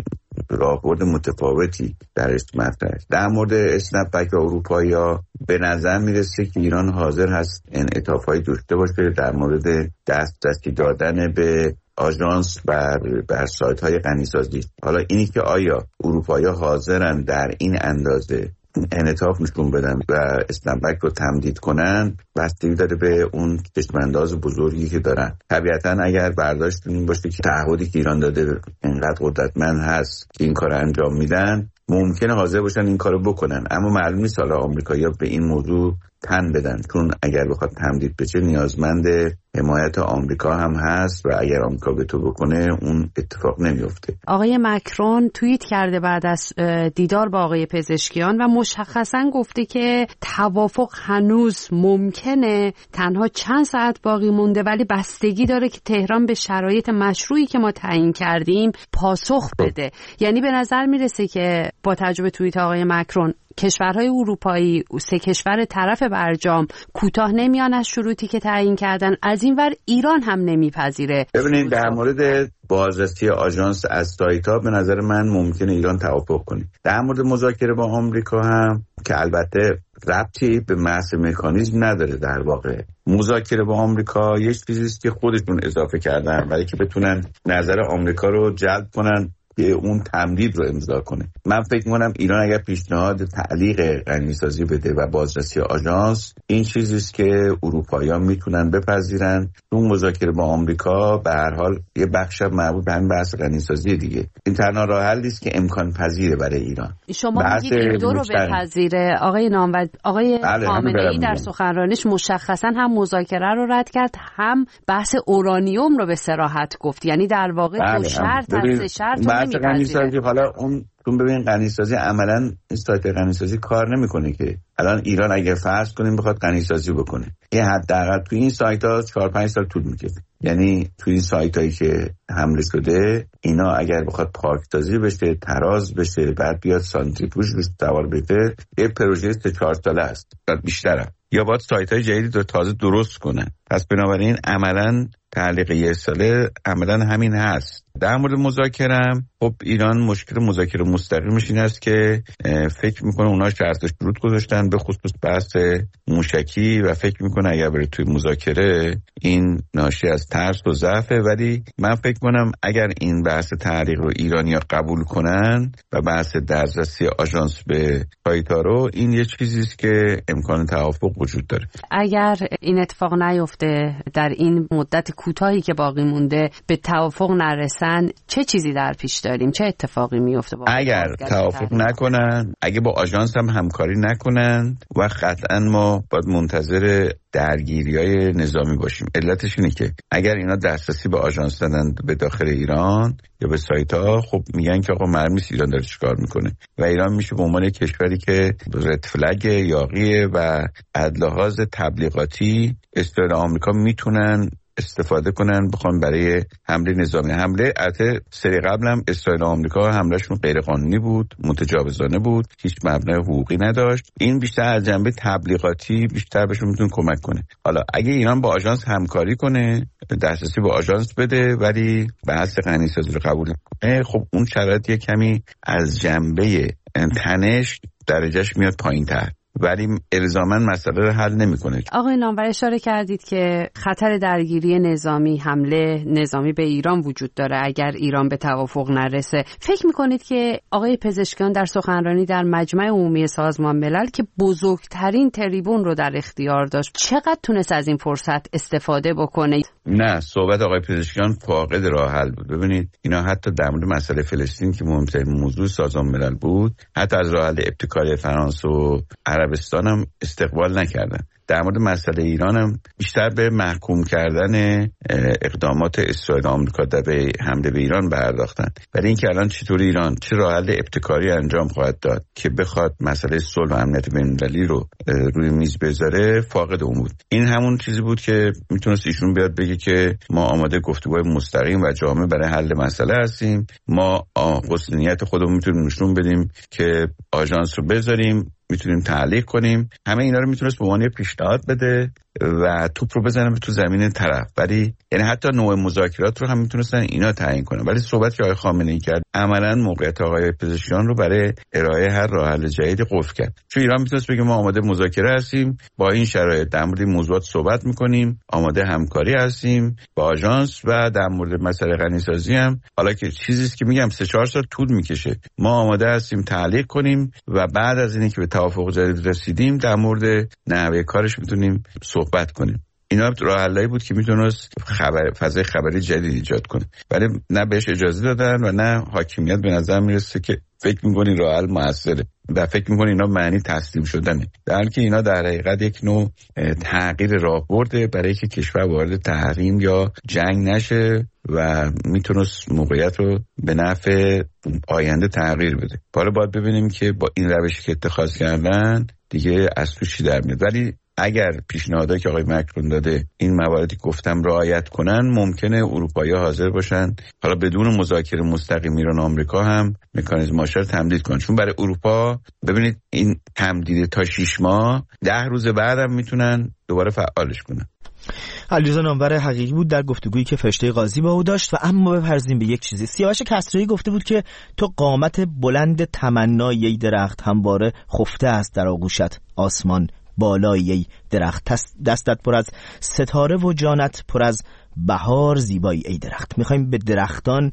راهبرد متفاوتی درش مطرحه است. در مورد اسنپ بک و اروپایی‌ها به نظر میرسه که ایران حاضر هست انعطاف‌هایی داشته باشه در مورد دسترسی دادن به آژانس بر بر سایت‌های غنیسازی. حالا اینی که آیا اروپایی‌ها حاضرن در این اندازه انعطاف نشون بدن و اسنپ بک رو تمدید کنن بستگی داره به اون چشم‌انداز بزرگی که دارن. طبیعتاً اگر برداشت این باشه که تعهدی که ایران داده اینقدر قدرتمند هست که این کار انجام میدن، ممکنه حاضر باشن این کارو بکنن، اما معلوم نیست حالا آمریکایی‌ها به این موضوع تن بدن، چون اگر بخواد تمدید بشه نیازمند حمایت آمریکا هم هست و اگر آمریکا به تو بکنه اون اتفاق نمیفته. آقای مکرون توییت کرده بعد از دیدار با آقای پزشکیان و مشخصاً گفته که توافق هنوز ممکنه، تنها چند ساعت باقی مونده، ولی بستگی داره که تهران به شرایط مشروعی که ما تعیین کردیم پاسخ بده. یعنی به نظر میرسه که با توجه توییت آقای مکرون کشورهای اروپایی، سه کشور طرف برجام کوتاه نمیان از شروطی که تعیین کردن، از این ور ایران هم نمیپذیره. ببینید در مورد بازرسی آژانس از سایت‌ها به نظر من ممکنه ایران توافق کنه. در مورد مذاکره با آمریکا هم که البته ربطی به محض مکانیزم نداره، در واقع مذاکره با آمریکا یه چیزی است که خودشون اضافه کردن برای که بتونن نظر آمریکا رو جلب کنن که اون تمدید رو امضا کنه. من فکر می‌کنم ایران اگر پیشنهاد تعلیق غنیسازی بده و بازرسی آژانس، این چیزی است که اروپایی‌ها میتونن بپذیرن. اون مذاکره با آمریکا به هر حال یه بخش مربوط به همین بحث غنیسازی دیگه. این تنها راه حلی است که امکان پذیره برای ایران. شما میگید این دو رو بپذیره. آقای نامور، آقای خامنه‌ای در سخنرانیش مشخصاً هم مذاکره رو رد کرد، هم بحث اورانیوم رو به صراحت گفت. یعنی در واقع دو شرط از شرط غنیسازی. حالا اون چون ببین غنیسازی عملاً این سایت غنیسازی کار نمیکنه که الان ایران اگه فرض کنیم بخواد غنیسازی بکنه، این حداقل تو این سایت ها چهار پنج سال طول میکشه. یعنی توی این سایت هایی که حمله شده اینا اگر بخواد پاکسازی بشه، تراز بشه، بعد بیاد سانتریفوژ بشه، سوار بشه، یه پروژه سه چهار ساله است، بعد بیشتره، یا باید سایت های جدیدی رو تازه درست کنن. پس بنابراین عملاً تعلیق یه ساله عملاً همین هست. در مورد مذاکره، خب ایران مشکل مذاکره مستقیمش این است که فکر میکنه اونا شرط و شروط گذاشتن به خصوص بحث موشکی و فکر میکنه اگر بره توی مذاکره این ناشی از ترس و ضعفه، ولی من فکر کنم اگر این بحث تعلیق رو ایرانی‌ها قبول کنن و بحث دسترسی آژانس به سایت‌ها رو، این یه چیزی است که امکان توافق وجود داره. اگر این اتفاق نیفته، در این مدت کوتاهی که باقی مونده به توافق نرسن، چه چیزی در پیش داریم؟ چه اتفاقی میفته؟ اگر توافق نکنن، اگه با آژانس هم همکاری نکنن، و قطعا ما باید منتظر درگیری‌های نظامی باشیم. علتش اینه که اگر اینا دسترسی به آژانس دادن به داخل ایران یا به سایت‌ها، خب میگن که آقا معلومه ایران داره چیکار میکنه و ایران میشه به عنوان کشوری که رد فلگ یاغیه و از لحاظ تبلیغاتی اسرائیل و آمریکا میتونن استفاده کنن بخوان برای حمله نظامی. حمله البته سری قبل هم اسرائیل و آمریکا حملهشون غیر قانونی بود، متجاوزانه بود، هیچ مبنای حقوقی نداشت. این بیشتر از جنبه تبلیغاتی بیشتر بهشون میتونه کمک کنه. حالا اگه ایران با آژانس همکاری کنه، دسترسی به آژانس بده، ولی بحث غنی‌سازی رو قبول نکنه، خب اون شرایط یه کمی از جنبه تنش درجهش میاد پایین‌تر، ولی الزاماً مسئله رو حل نمی‌کنه. آقای نامور اشاره کردید که خطر درگیری نظامی، حمله نظامی به ایران وجود داره اگر ایران به توافق نرسه. فکر می‌کنید که آقای پزشکیان در سخنرانی در مجمع عمومی سازمان ملل که بزرگترین تریبون رو در اختیار داشت، چقدر تونست از این فرصت استفاده بکنه؟ نه، صحبت آقای پزشکیان فاقد راه حل بود. ببینید اینا حتی در مورد مسئله فلسطین که مهمترین موضوع سازمان ملل بود، حتی از راه حل ابتکاری فرانسه و عربستان هم استقبال نکردن. در مورد مسئله ایران هم بیشتر به محکوم کردن اقدامات اسرائیل و آمریکا در به حمله به ایران پرداختن. ولی اینکه الان چطور ایران چه راه حل ابتکاری انجام خواهد داد که بخواد مسئله صلح و امنیت بین‌المللی رو روی میز بذاره، فاقد اون بود. این همون چیزی بود که میتونست ایشون بیاد بگه که ما آماده گفتگوهای مستقیم و جامع برای حل مسئله هستیم، ما قصد خودمون میتونیم نشون بدیم که آژانس رو بذاریم، میتونیم تعلیق کنیم. همه اینا رو میتونست به عنوان پیشنهاد بده و توپ رو بزنه تو زمین طرف. ولی یعنی حتی نوع مذاکرات رو هم میتونستن اینا تعیین کنن. ولی صحبت که آقای خامنه‌ای کرد عملاً موقعیت آقای پزشکیان رو برای ارائه هر راه حل جدیدی قفل کرد. چون ایران میتونست بگه ما آماده مذاکره هستیم، با این شرایط در مورد موضوعات صحبت میکنیم، آماده همکاری هستیم با آژانس، و در مورد مسئله غنی‌سازی هم حالا که چیزی است که میگم سه چهار سال طول میکشه، ما آماده هستیم تعلیق کنیم و بعد از اینکه به توافق جدید رسیدیم در مورد نحوه کارش میتونیم صحبت کنیم. اینا راه حلایی بود که میتونست خبر فضای خبری جدید ایجاد کنه، ولی نه بهش اجازه دادن و نه حاکمیت به نظر میرسه که فکر میکنی راه حل موثره و فکر میکنی اینا معنی تسلیم شدنه، در حالی که اینا در حقیقت یک نوع تغییر راهبرده برای که کشور وارد تحریم یا جنگ نشه و میتونست موقعیت رو به نفع آینده تغییر بده. حالا باید ببینیم که با این روشی که اتخاذ کردن دیگه از تو چی در میاد. ولی اگر پیشنهادایی که آقای مکرون داده این مواردی گفتم رعایت کنن، ممکنه اروپایی‌ها حاضر باشن حالا بدون مذاکره مستقیم ایران و آمریکا هم مکانیزم‌هاش رو تمدید کنن. چون برای اروپا ببینید این تمدید تا شش ماه ده روز بعدم میتونن دوباره فعالش کنن. علیرضا نامور حقیقی بود در گفتگویی که فرشته قاضی با او داشت. و اما بپرزیم به یک چیزی. سیاوش کسرایی گفته بود که تو قامت بلند تمنای ای درخت همواره خفته است در آغوشت، آسمان بالای ای درخت دستت پر از ستاره و جانت پر از بهار زیبایی ای درخت. میخوایم به درختان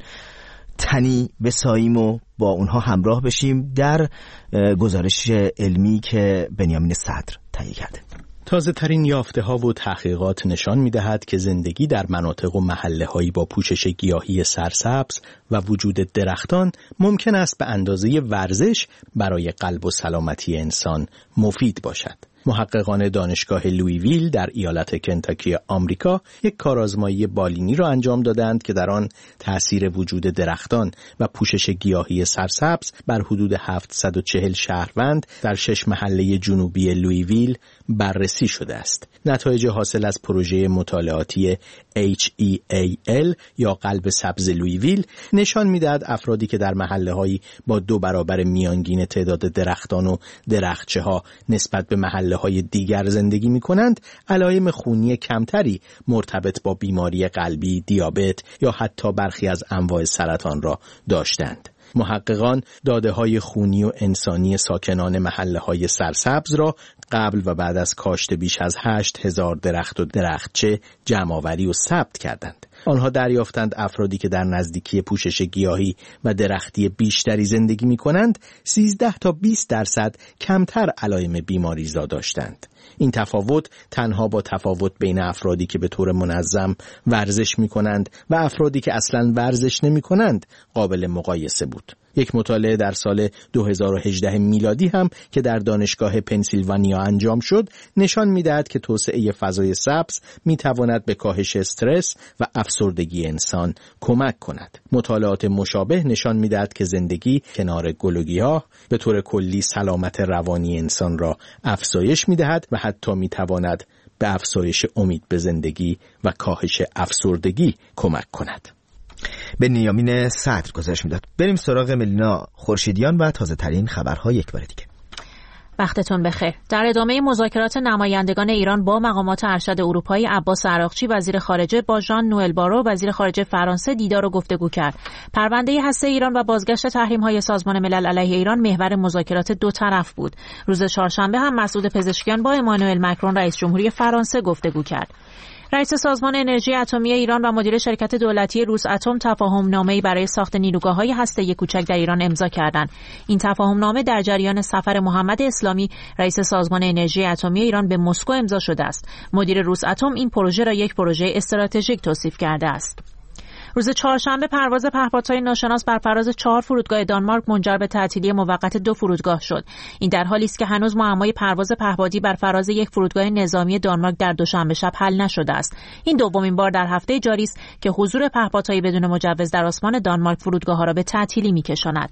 تنی بساییم و با اونها همراه بشیم در گزارش علمی که بنیامین صدر تهیه کرده. تازه ترین یافته ها و تحقیقات نشان می دهد که زندگی در مناطق و محله هایی با پوشش گیاهی سرسبز و وجود درختان ممکن است به اندازه ورزش برای قلب و سلامتی انسان مفید باشد. محققان دانشگاه لویویل در ایالت کنتاکی آمریکا یک کارآزمایی بالینی را انجام دادند که در آن تأثیر وجود درختان و پوشش گیاهی سرسبز بر حدود هفتصد و چهل شهروند در شش محله جنوبی لویویل بررسی شده است. نتایج حاصل از پروژه مطالعاتی اچ ای ای ال یا قلب سبز لویویل نشان می‌دهد افرادی که در محله‌هایی با دو برابر میانگین تعداد درختان و درختچه‌ها نسبت به محله‌های دیگر زندگی می‌کنند، علائم خونی کمتری مرتبط با بیماری قلبی، دیابت یا حتی برخی از انواع سرطان را داشتند. محققان داده‌های خونی و انسانی ساکنان محله‌های سرسبز را قبل و بعد از کاشت بیش از هشت هزار درخت و درختچه جمع‌آوری و ثبت کردند. آنها دریافتند افرادی که در نزدیکی پوشش گیاهی و درختی بیشتری زندگی می‌کنند، سیزده تا بیست درصد کمتر علائم بیماریزا داشتند. این تفاوت تنها با تفاوت بین افرادی که به طور منظم ورزش می‌کنند و افرادی که اصلاً ورزش نمی‌کنند قابل مقایسه بود. یک مطالعه در سال دو هزار و هجده میلادی هم که در دانشگاه پنسیلوانیا انجام شد نشان می‌دهد که توسعه فضای سبز می‌تواند به کاهش استرس و افسردگی انسان کمک کند. مطالعات مشابه نشان می‌دهد که زندگی کنار گل و گیاه به طور کلی سلامت روانی انسان را افزایش می‌دهد و حتی می‌تواند به افزایش امید به زندگی و کاهش افسردگی کمک کند. بنیامین صدر گزارش میداد. بریم سراغ ملینا خورشیدیان و تازه ترین خبرها یک بار دیگه. وقتتون بخیر. در ادامه مذاکرات نمایندگان ایران با مقامات ارشد اروپایی، عباس عراقچی وزیر خارجه با ژان نوئل بارو وزیر خارجه فرانسه دیدار و گفتگو کرد. پرونده هسته ایران و بازگشت تحریم‌های سازمان ملل علیه ایران محور مذاکرات دو طرف بود. روز چهارشنبه هم مسعود پزشکیان با امانوئل مکرون رئیس جمهوری فرانسه گفتگو کرد. رئیس سازمان انرژی اتمی ایران و مدیر شرکت دولتی روس اتم تفاهم‌نامه‌ای برای ساخت نیروگاه‌های هسته‌ای کوچک در ایران امضا کردند. این تفاهم‌نامه در جریان سفر محمد اسلامی رئیس سازمان انرژی اتمی ایران به مسکو امضا شده است. مدیر روس اتم این پروژه را یک پروژه استراتژیک توصیف کرده است. روز چهارشنبه پرواز پهپادهای ناشناس بر فراز چهار فرودگاه دانمارک منجر به تعطیلی موقت دو فرودگاه شد. این در حالی است که هنوز معمای پرواز پهپادی بر فراز یک فرودگاه نظامی دانمارک در دوشنبه شب حل نشده است. این دومین بار در هفته جاری است که حضور پهپادهای بدون مجوز در آسمان دانمارک فرودگاه‌ها را به تعطیلی می‌کشاند.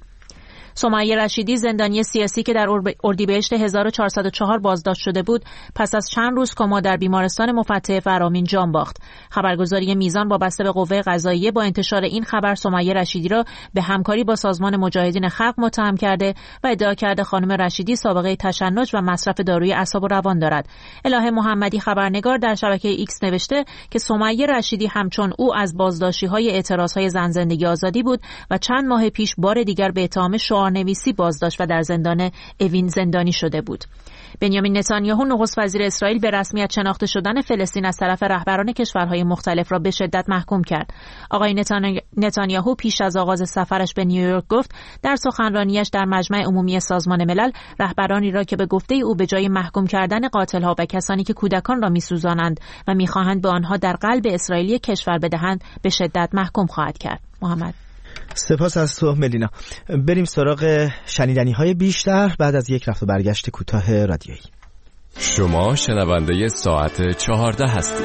سمیه رشیدی زندانی سیاسی که در اردیبهشت هزار و چهارصد و چهار بازداشت شده بود پس از چند روز کما در بیمارستان مفتح فرامین جان باخت. خبرگزاری میزان وابسته به قوه قضاییه با انتشار این خبر سمیه رشیدی را به همکاری با سازمان مجاهدین خلق متهم کرده و ادعا کرده خانم رشیدی سابقه تشنج و مصرف داروی اعصاب و روان دارد. الهه محمدی خبرنگار در شبکه ایکس نوشته که سمیه رشیدی همچون او از بازداشتی‌های اعتراضهای زن زندگی آزادی بود و چند ماه پیش بار دیگر به اتهام نویسی بازداشت و در زندان اوین زندانی شده بود. بنیامین نتانیاهو نخست وزیر اسرائیل به رسمیت شناخته شدن فلسطین از طرف رهبران کشورهای مختلف را به شدت محکوم کرد. آقای نتانیاهو پیش از آغاز سفرش به نیویورک گفت در سخنرانیش در مجمع عمومی سازمان ملل رهبرانی را که به گفته او به جای محکوم کردن قاتل‌ها و کسانی که کودکان را می‌سوزانند و می‌خواهند به آنها در قلب اسرائیل کشور بدهند به شدت محکوم خواهد کرد. محمد سپاس از تو ملینا. بریم سراغ شنیدنی های بیشتر بعد از یک رفت و برگشت کوتاه رادیویی. شما شنونده ساعت چهارده هستید.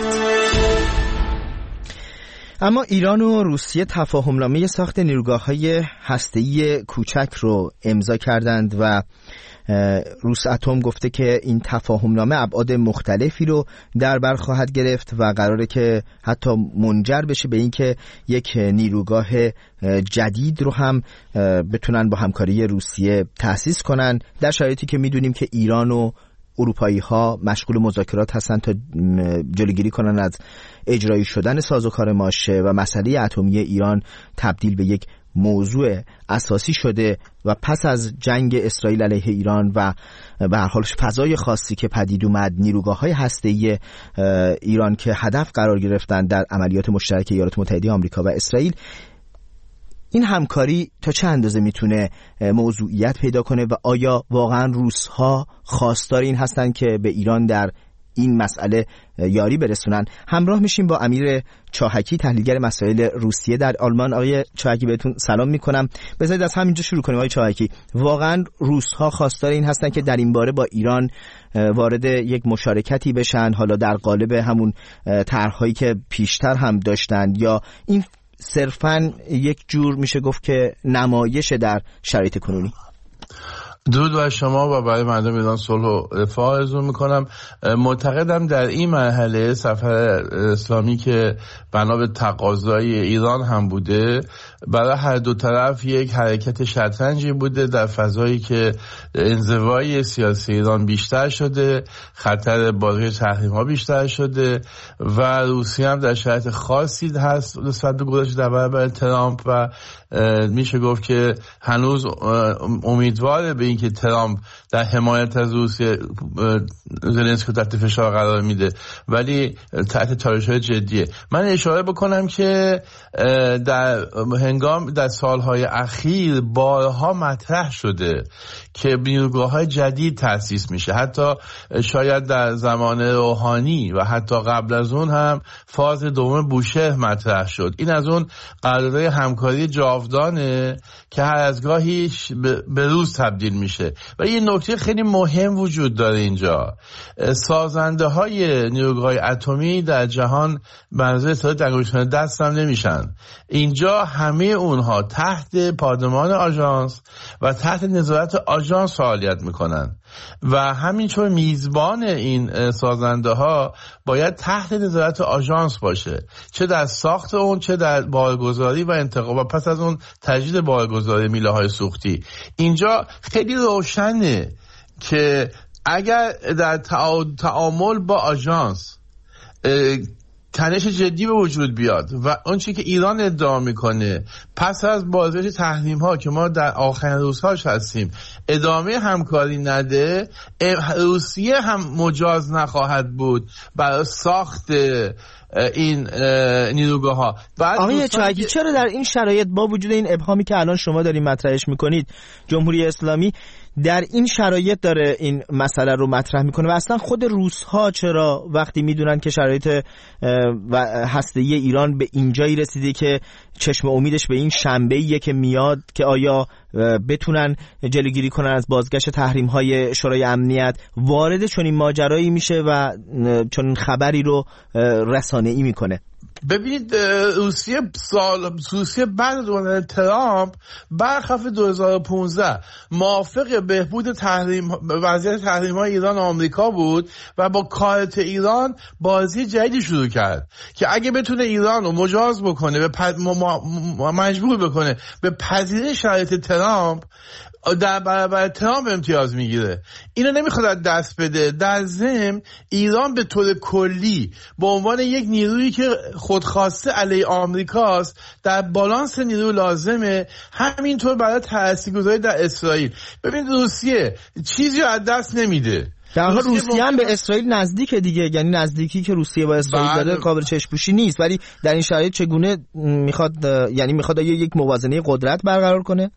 اما ایران و روسیه تفاهمنامه ساخت نیروگاه‌های هسته‌ای کوچک رو امضا کردند و روس اتم گفته که این تفاهمنامه ابعاد مختلفی رو در بر خواهد گرفت و قراره که حتی منجر بشه به این که یک نیروگاه جدید رو هم بتونن با همکاری روسیه تأسیس کنن، در شرایطی که میدونیم که ایران و اروپایی ها مشغول مذاکرات هستن تا جلوگیری کنن از اجرایی شدن سازوکار ماشه و مسئله اتمی ایران تبدیل به یک موضوع اساسی شده و پس از جنگ اسرائیل علیه ایران و به هر حال فضای خاصی که پدید اومد، نیروگاه‌های هسته‌ای ایران که هدف قرار گرفتن در عملیات مشترک ایالات متحده آمریکا و اسرائیل، این همکاری تا چه اندازه میتونه موضوعیت پیدا کنه و آیا واقعا روس‌ها خواستار این هستن که به ایران در این مسئله یاری برسونن. همراه میشیم با امیر چاهکی، تحلیلگر مسائل روسیه در آلمان. آقای چاهکی بهتون سلام میکنم. بذارید از همینجا شروع کنیم. آقای چاهکی، واقعا روس‌ها خواستار این هستن که در این باره با ایران وارد یک مشارکتی بشن، حالا در قالب همون طرح‌هایی که پیشتر هم داشتن، یا این صرفاً یک جور میشه گفت که نمایش در شرایط کنونی؟ درود بر شما و برای مردم ایران صلح و رفاه آرزو میکنم. معتقدم در این مرحله سفر اسلامی که بنا به تقاضای ایران هم بوده، برای هر دو طرف یک حرکت شطرنجی بوده در فضایی که انزوای سیاسی ایران بیشتر شده، خطر بازی تحریم ها بیشتر شده و روسیه هم در شرایط خاصی هست نسبت به گذاشت در برابر ترامپ و میشه گفت که هنوز امیدواره به اینکه ترامپ در حمایت از روسیه زلنسکی تحت فشار قرار میده، ولی تحت چالش‌های جدیه. من اشاره بکنم که در هنگام در سالهای اخیر بارها مطرح شده که نیروگاه‌های جدید تأسیس میشه، حتی شاید در زمان روحانی و حتی قبل از اون هم فاز دوم بوشهر مطرح شد. این از اون قرارداد همکاری جاودانه که هر از گاهی به روز تبدیل میشه. و یه نکته خیلی مهم وجود داره اینجا، سازنده های نیروگاه‌های اتمی در جهان بنظر اتحاد انگشتان دست هم نمیشن. اینجا همه اونها تحت پادمان آژانس و تحت نظارت آژانس فعالیت میکنن و همینطور میزبان این سازنده ها باید تحت نظارت آژانس باشه، چه در ساخت اون، چه در بارگذاری و انتقال و پس از اون تجدید بارگذاری میله های سوختی. اینجا خیلی روشنه که اگر در تعامل با آژانس تنش جدی به وجود بیاد و اون چیزی که ایران ادعا میکنه پس از بازگشت تحریم ها که ما در آخرین روزهاش هستیم ادامه همکاری نده، روسیه هم مجاز نخواهد بود برای ساخت این نیروگاه ها. آقای چاهکی، چرا در این شرایط با وجود این ابهامی که الان شما دارین مطرحش میکنید، جمهوری اسلامی در این شرایط داره این مسئله رو مطرح میکنه و اصلا خود روس‌ها چرا وقتی میدونن که شرایط هسته‌ای ایران به اینجایی رسیده که چشم امیدش به این شنبه‌ایه که میاد که آیا بتونن جلوگیری کنن از بازگشت تحریم‌های شورای امنیت، وارد چنین ماجرایی میشه و چنین خبری رو رسانه‌ای میکنه؟ ببینید، روسیه سال روسیه بعد از دوره ترامپ برخلاف دو هزار و پانزده موافق بهبود تحریم وضعیت تحریم‌های ایران و آمریکا بود و با کارت ایران بازی جدیدی شروع کرد که اگه بتونه ایران رو مجاز بکنه، به پد... مجبور بکنه به پذیرش شرایط ترامپ، در برابر ترامپ امتیاز میگیره. اینو نمیخواد از دست بده. در ضمن ایران به طور کلی به عنوان یک نیرویی که خودخواسته علیه آمریکاست در بالانس نیرو لازمه، همینطور برای تاثیرگذاری در اسرائیل. ببین، روسیه چیزی رو از دست نمیده. در حال روسیه هم به اسرائیل نزدیکه دیگه، یعنی نزدیکی که روسیه با اسرائیل داره قابل چشم‌پوشی نیست، ولی در این شرایط چگونه میخواد، یعنی میخواد یک موازنه قدرت برقرار کنه؟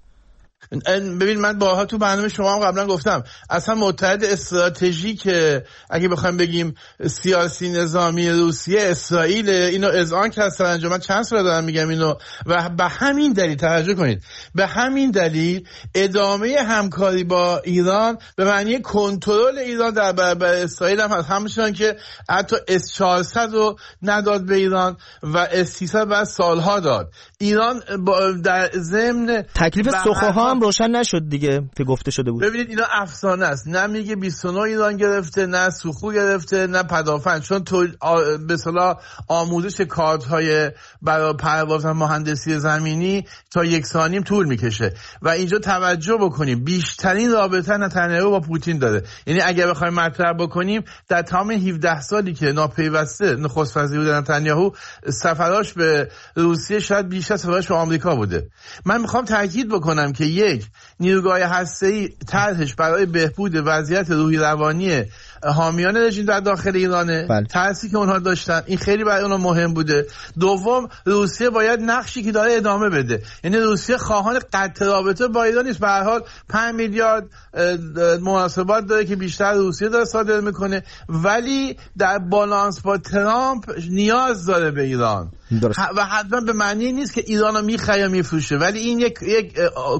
ببین، من باها تو برنامه شما هم قبلا گفتم اصلا متحد استراتژیک اگه بخوایم بگیم سیاسی نظامی روسیه اسرائیل، اینو اذعان کرد سرانجام. من چند سال دارم میگم اینو و به همین دلیل توجه کنید، به همین دلیل ادامه همکاری با ایران به معنی کنترل ایران در برابر اسرائیل هم هست، همچنان که حتی اس چهارصد رو نداد به ایران و اس سیصد بعد سالها داد. ایران در ضمن تکلیف سخوها هم روشن نشد دیگه که گفته شده بود. ببینید، اینا افسانه است. نه میگه بیست و نه ایران گرفته، نه سوخو گرفته، نه پدافند، چون تو به اصطلاح آموزش کارت‌های برای پرواز و مهندسی زمینی تا یک سال طول میکشه و اینجا توجه بکنیم بیشترین رابطه نتانیاهو با پوتین داره. یعنی اگر بخوایم مطرح بکنیم در تمام هفده سالی که ناپیوسته نخست وزیر بود نتانیاهو، سفراش به روسیه شاید بیشتر سفراش به آمریکا بوده. من میخوام تاکید بکنم که یک نیروگاه هسته‌ای طرحش برای بهبود وضعیت روحی روانی حامیان رژیم در داخل ایرانه، بله. تأثیری که اونها داشتن این خیلی برای اونها مهم بوده. دوم روسیه باید نقشی که داره ادامه بده، یعنی روسیه خواهان قطع رابطه با ایران نیست. به هر حال پنج میلیارد مناسبات داره که بیشتر روسیه داره صادر میکنه، ولی در بالانس با ترامپ نیاز داره به ایران درست. و حتما به معنی نیست که ایرانو میخره یا میفروشه، ولی این یک یک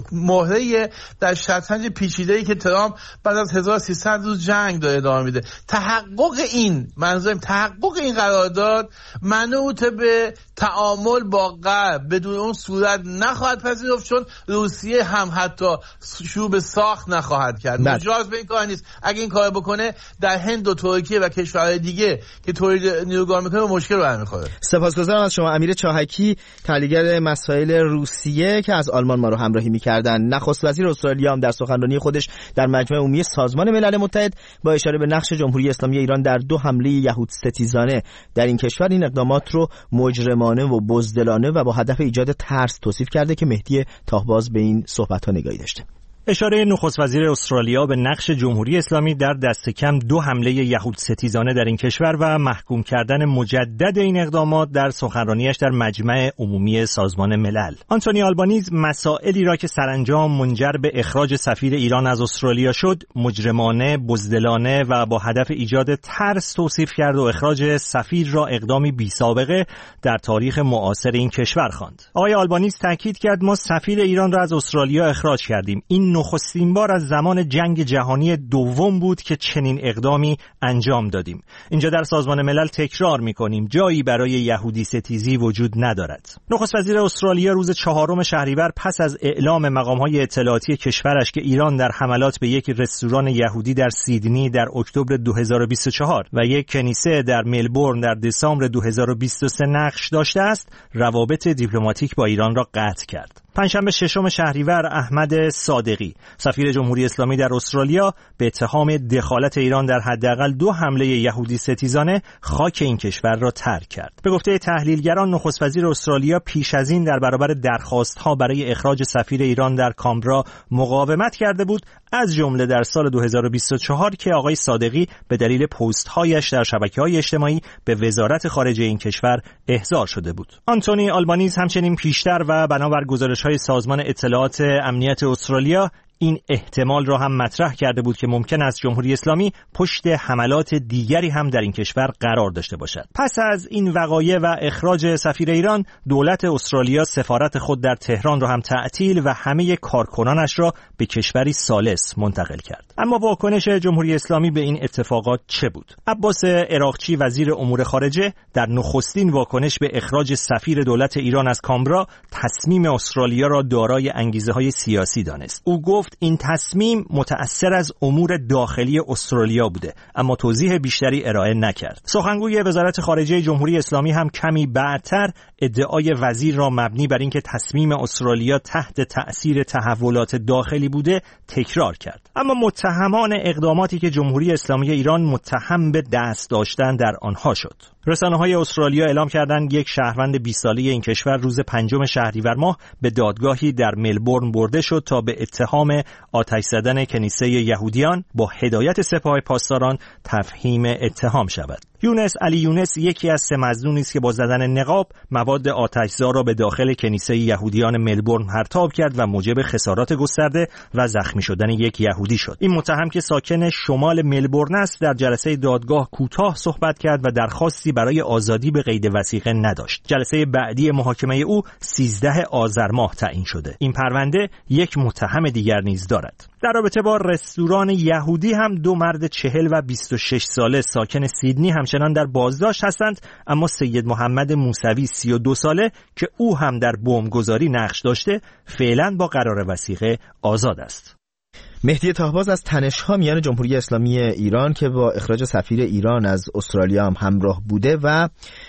مهره در شطرنج پیچیده‌ای که ترامپ بعد از هزار و سیصد روز جنگ داره ادامه میده. تحقق این منظورم تحقق این قرارداد منوط به تعامل با غرب بدون اون صورت نخواهد پذیرفت، چون روسیه هم حتی شروع به ساخت نخواهد کرد. مجاز به این کار نیست. اگه این کار بکنه در هند و ترکیه و کشورهای دیگه که تولید نیروگاه میکنه مشکل برمیخوره. سپاسگزارم از شما امیر چاهکی، تحلیلگر مسائل روسیه که از آلمان ما رو همراهی می‌کردن. نخست وزیر استرالیا هم در سخنرانی خودش در مجمع عمومی سازمان ملل متحد با اشاره به نقش جمهوری اسلامی ایران در دو حمله یهود ستیزانه در این کشور این اقدامات رو مجرمانه و بزدلانه و با هدف ایجاد ترس توصیف کرده که مهدی تاهباز به این صحبت‌ها نگاهی داشته. اشاره نخست وزیر استرالیا به نقش جمهوری اسلامی در دست کم دو حمله یهود ستیزانه در این کشور و محکوم کردن مجدد این اقدامات در سخنرانیش در مجمع عمومی سازمان ملل. آنتونی آلبانیز مسائلی را که سرانجام منجر به اخراج سفیر ایران از استرالیا شد مجرمانه، بزدلانه و با هدف ایجاد ترس توصیف کرد و اخراج سفیر را اقدامی بی‌سابقه در تاریخ معاصر این کشور خواند. آقای آلبانیز تاکید کرد ما سفیر ایران را از استرالیا اخراج کردیم. این نخستین بار از زمان جنگ جهانی دوم بود که چنین اقدامی انجام دادیم. اینجا در سازمان ملل تکرار می‌کنیم جایی برای یهودی ستیزی وجود ندارد. نخست وزیر استرالیا روز چهارم شهریور پس از اعلام مقام‌های اطلاعاتی کشورش که ایران در حملات به یک رستوران یهودی در سیدنی در اکتبر دو هزار و بیست و چهار و یک کنیسه در ملبورن در دسامبر دو هزار و بیست و سه نقش داشته است، روابط دیپلماتیک با ایران را قطع کرد. پنجشنبه ششم شهریور احمد صادقی سفیر جمهوری اسلامی در استرالیا به اتهام دخالت ایران در حداقل دو حمله یهودی ستیزانه خاک این کشور را ترک کرد. به گفته تحلیلگران نخست وزیر استرالیا پیش از این در برابر درخواست‌ها برای اخراج سفیر ایران در کامبرا مقاومت کرده بود، از جمله در سال دو هزار و بیست و چهار که آقای صادقی به دلیل پست‌هایش در شبکه‌های اجتماعی به وزارت خارجه این کشور احضار شده بود. آنتونی آلبانیز همچنین پیشتر و بنابر گزارش‌های سازمان اطلاعات امنیت استرالیا این احتمال را هم مطرح کرده بود که ممکن است جمهوری اسلامی پشت حملات دیگری هم در این کشور قرار داشته باشد. پس از این وقایع و اخراج سفیر ایران، دولت استرالیا سفارت خود در تهران را هم تعطیل و همه کارکنانش را به کشوری ثالث منتقل کرد. اما واکنش جمهوری اسلامی به این اتفاقات چه بود؟ عباس عراقچی وزیر امور خارجه در نخستین واکنش به اخراج سفیر دولت ایران از کامبرا تصمیم استرالیا را دارای انگیزه‌های سیاسی دانست. او گفت این تصمیم متأثر از امور داخلی استرالیا بوده، اما توضیح بیشتری ارائه نکرد. سخنگوی وزارت خارجه جمهوری اسلامی هم کمی بعدتر ادعای وزیر را مبنی بر اینکه تصمیم استرالیا تحت تأثیر تحولات داخلی بوده تکرار کرد. اما متهمان اقداماتی که جمهوری اسلامی ایران متهم به دست داشتن در آنها شد. رسانه‌های استرالیا اعلام کردند یک شهروند بیست ساله این کشور روز پنجم شهریور ماه به دادگاهی در ملبورن برده شد تا به اتهام آتش زدن کنیسه یهودیان با هدایت سپاه پاسداران تفهیم اتهام شود. یونس علی یونس یکی از سه مظنونی است که با زدن نقاب مواد آتش‌زا را به داخل کنیسه یهودیان ملبورن پرتاب کرد و موجب خسارات گسترده و زخمی شدن یک یهودی شد. این متهم که ساکن شمال ملبورن است در جلسه دادگاه کوتاه صحبت کرد و درخواستی برای آزادی به قید وثیقه نداشت. جلسه بعدی محاکمه او سیزده آذر ماه تعیین شده. این پرونده یک متهم دیگر نیز دارد. در رابطه با رستوران یهودی هم دو مرد چهل و بیست و شش ساله ساکن سیدنی همچنان در بازداشت هستند، اما سید محمد موسوی سی و دو ساله که او هم در بمبگذاری نقش داشته فعلا با قرار وثیقه آزاد است. مهدی تاهباز از تنش‌ها میان جمهوری اسلامی ایران که با اخراج سفیر ایران از استرالیا هم همراه بوده و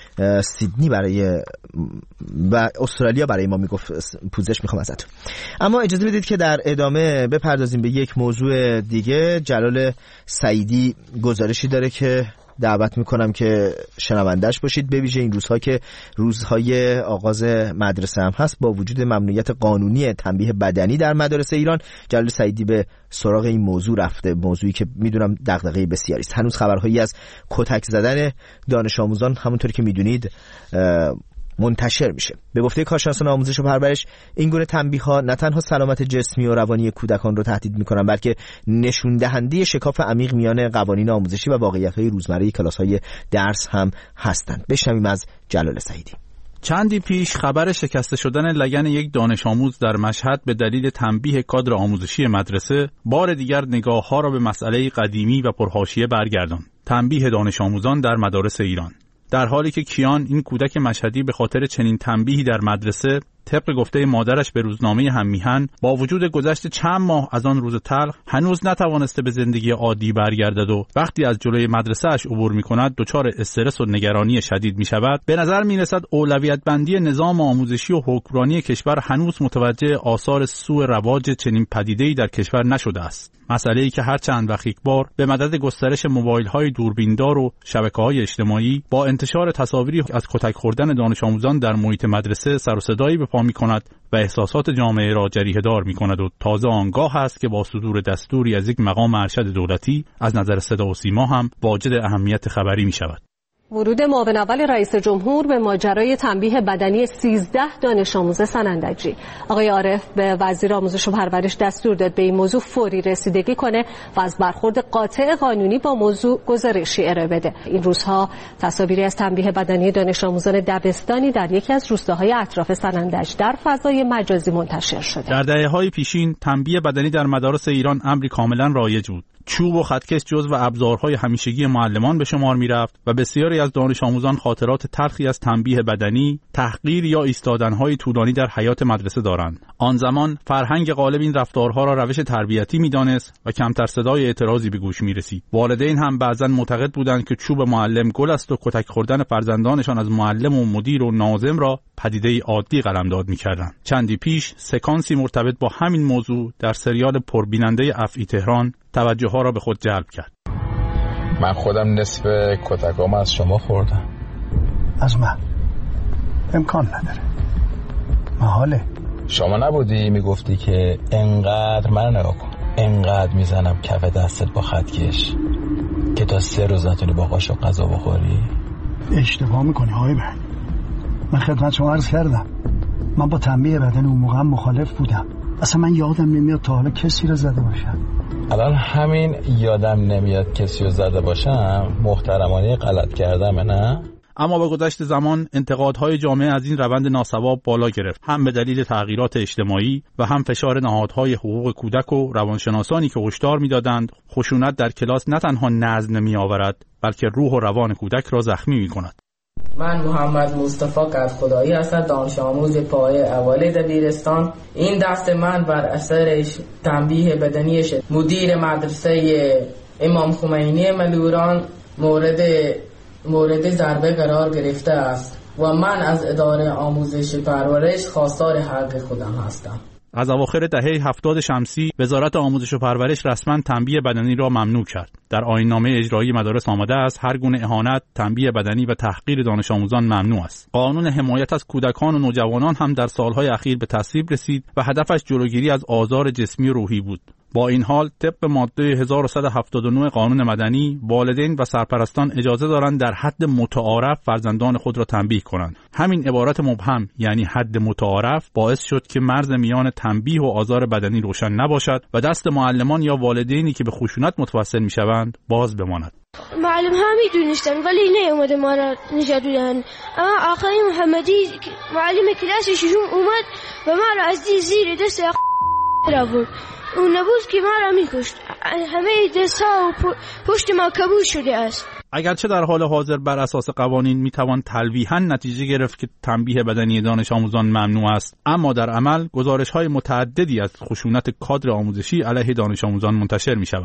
سیدنی برای و استرالیا برای ما میگفت پوزش میخوام ازتون. اما اجازه بدید که در ادامه بپردازیم به یک موضوع دیگه. جلال سعیدی گزارشی داره که دعوت میکنم که شنوندهش باشید، به ویژه این روزها که روزهای آغاز مدرسه هم هست. با وجود ممنوعیت قانونی تنبیه بدنی در مدارس ایران، جلال سعیدی به سراغ این موضوع رفته، موضوعی که میدونم دغدغه بسیاری است. هنوز خبرهایی از کتک زدن دانش آموزان همونطور که میدونید منتشر میشه. به گفته کارشناسان آموزش و پرورش، این گونه تنبیه‌ها نه تنها سلامت جسمی و روانی کودکان رو تهدید میکنن، بلکه نشون دهنده شکاف عمیق میان قوانین آموزشی و واقعیت‌های روزمره کلاس‌های درس هم هستند. بشنویم از جلال سعیدی. چندی پیش خبر شکسته شدن لگن یک دانش آموز در مشهد به دلیل تنبیه کادر آموزشی مدرسه بار دیگر نگاه‌ها را به مسئله قدیمی و پرحاشیه برگرداند: تنبیه دانش آموزان در مدارس ایران. در حالی که کیان، این کودک مشهدی، به خاطر چنین تنبیهی در مدرسه طبق گفته مادرش به روزنامه هممیهن با وجود گذشت چند ماه از آن روز تلخ هنوز نتوانسته به زندگی عادی برگردد و وقتی از جلوی مدرسه‌اش عبور می‌کند دچار استرس و نگرانی شدید می‌شود، به نظر می‌رسد اولویت بندی نظام آموزشی و حکمرانی کشور هنوز متوجه آثار سوء رواج چنین پدیده‌ای در کشور نشده است. مسئله‌ای که هر چند وقت یک بار به مدد گسترش موبایل‌های دوربیندار و شبکه‌های اجتماعی با انتشار تصاویری از کتک خوردن دانش آموزان در محیط مدرسه سر و صدایی به پا می‌کند و احساسات جامعه را جریحه‌دار می‌کند و تازه آنگاه است که با صدور دستوری از یک مقام ارشد دولتی از نظر صدا و سیما هم واجد اهمیت خبری می‌شود. ورود معاون اول رئیس جمهور به ماجرای تنبیه بدنی سیزده دانش آموز سنندجی. آقای عارف به وزیر آموزش و پرورش دستور داد به این موضوع فوری رسیدگی کنه و از برخورد قاطع قانونی با موضوع گزارشی ارائه بده. این روزها تصاویری از تنبیه بدنی دانش آموزان دبستانی در یکی از روستاهای اطراف سنندج در فضای مجازی منتشر شده. در دهه‌های پیشین تنبیه بدنی در مدارس ایران امری کاملا رایج بود. چوب و خطکش جزو ابزارهای همیشگی معلمان به شمار می‌رفت و بسیاری از دانش آموزان خاطرات تلخی از تنبیه بدنی، تحقیر یا ایستادن‌های طولانی در حیات مدرسه دارند. آن زمان فرهنگ غالب این رفتارها را روش تربیتی می‌دانست و کمتر صدای اعتراضی به گوش می‌رسید. والدین هم بعضاً معتقد بودند که چوب معلم گل است و کتک خوردن فرزندانشان از معلم و مدیر و ناظم را پدیده‌ای عادی قلمداد می‌کردند. چندی پیش سکانسی مرتبط با همین موضوع در سریال پربیننده افعی تهران توجه ها را به خود جلب کرد. من خودم نصف کتکام از شما خوردم. از من؟ امکان نداره. محاله. شما نبودی میگفتی که انقدر من نگاه کن، انقدر میزنم کف دستت با خطکش که تا سه روز نتونی با قاشق غذا بخوری؟ اشتباه میکنی های من. من خدمت شما عرض کردم من با تنبیه بدن اون موقع مخالف بودم. اصلا من یادم نمیاد تا حالا کسی رو زده باشم. الان همین یادم نمیاد کسی رو زده باشم محترمانه غلط کردم، نه؟ اما با گذشت زمان انتقادهای جامعه از این روند ناسواب بالا گرفت، هم به دلیل تغییرات اجتماعی و هم فشار نهادهای حقوق کودک و روانشناسانی که هشدار می‌دادند خشونت در کلاس نه تنها نظم نمی‌آورد بلکه روح و روان کودک را زخمی می‌کند. من محمد مصطفی کدخدایی هستم، دانش آموز پایه اول دبیرستان. این دست من بر اثر تنبیه بدنی مدیر مدرسه امام خمینی ملوران مورد مورد ضربه قرار گرفته است و من از اداره آموزش پرورش خواستار حق خودم هستم. از اواخر دهه هفتاد شمسی وزارت آموزش و پرورش رسما تنبیه بدنی را ممنوع کرد. در آیین‌نامه اجرایی مدارس آمده است هر گونه اهانت، تنبیه بدنی و تحقیر دانش آموزان ممنوع است. قانون حمایت از کودکان و نوجوانان هم در سالهای اخیر به تصویب رسید و هدفش جلوگیری از آزار جسمی و روحی بود. با این حال طبق ماده هزار و صد و هفتاد و نه قانون مدنی والدین و سرپرستان اجازه دارند در حد متعارف فرزندان خود را تنبیه کنند. همین عبارت مبهم یعنی حد متعارف باعث شد که مرز میان تنبیه و آزار بدنی روشن نباشد و دست معلمان یا والدینی که به خشونت متوسل میشوند باز بماند. معلم ها میدونستن ولی نیومده ما را نجات بدن. اما آقای محمدی معلم کلاس ششم اومد و ما را از زیر دست را برد. اون نبود که ما را میکشت. همه دست ها و پشت ما کبود شده است. اگرچه در حال حاضر بر اساس قوانین میتوان تلویحاً نتیجه گرفت که تنبیه بدنی دانش آموزان ممنوع است، اما در عمل گزارش‌های متعددی از خشونت کادر آموزشی علیه دانش آموزان منتشر می‌شود.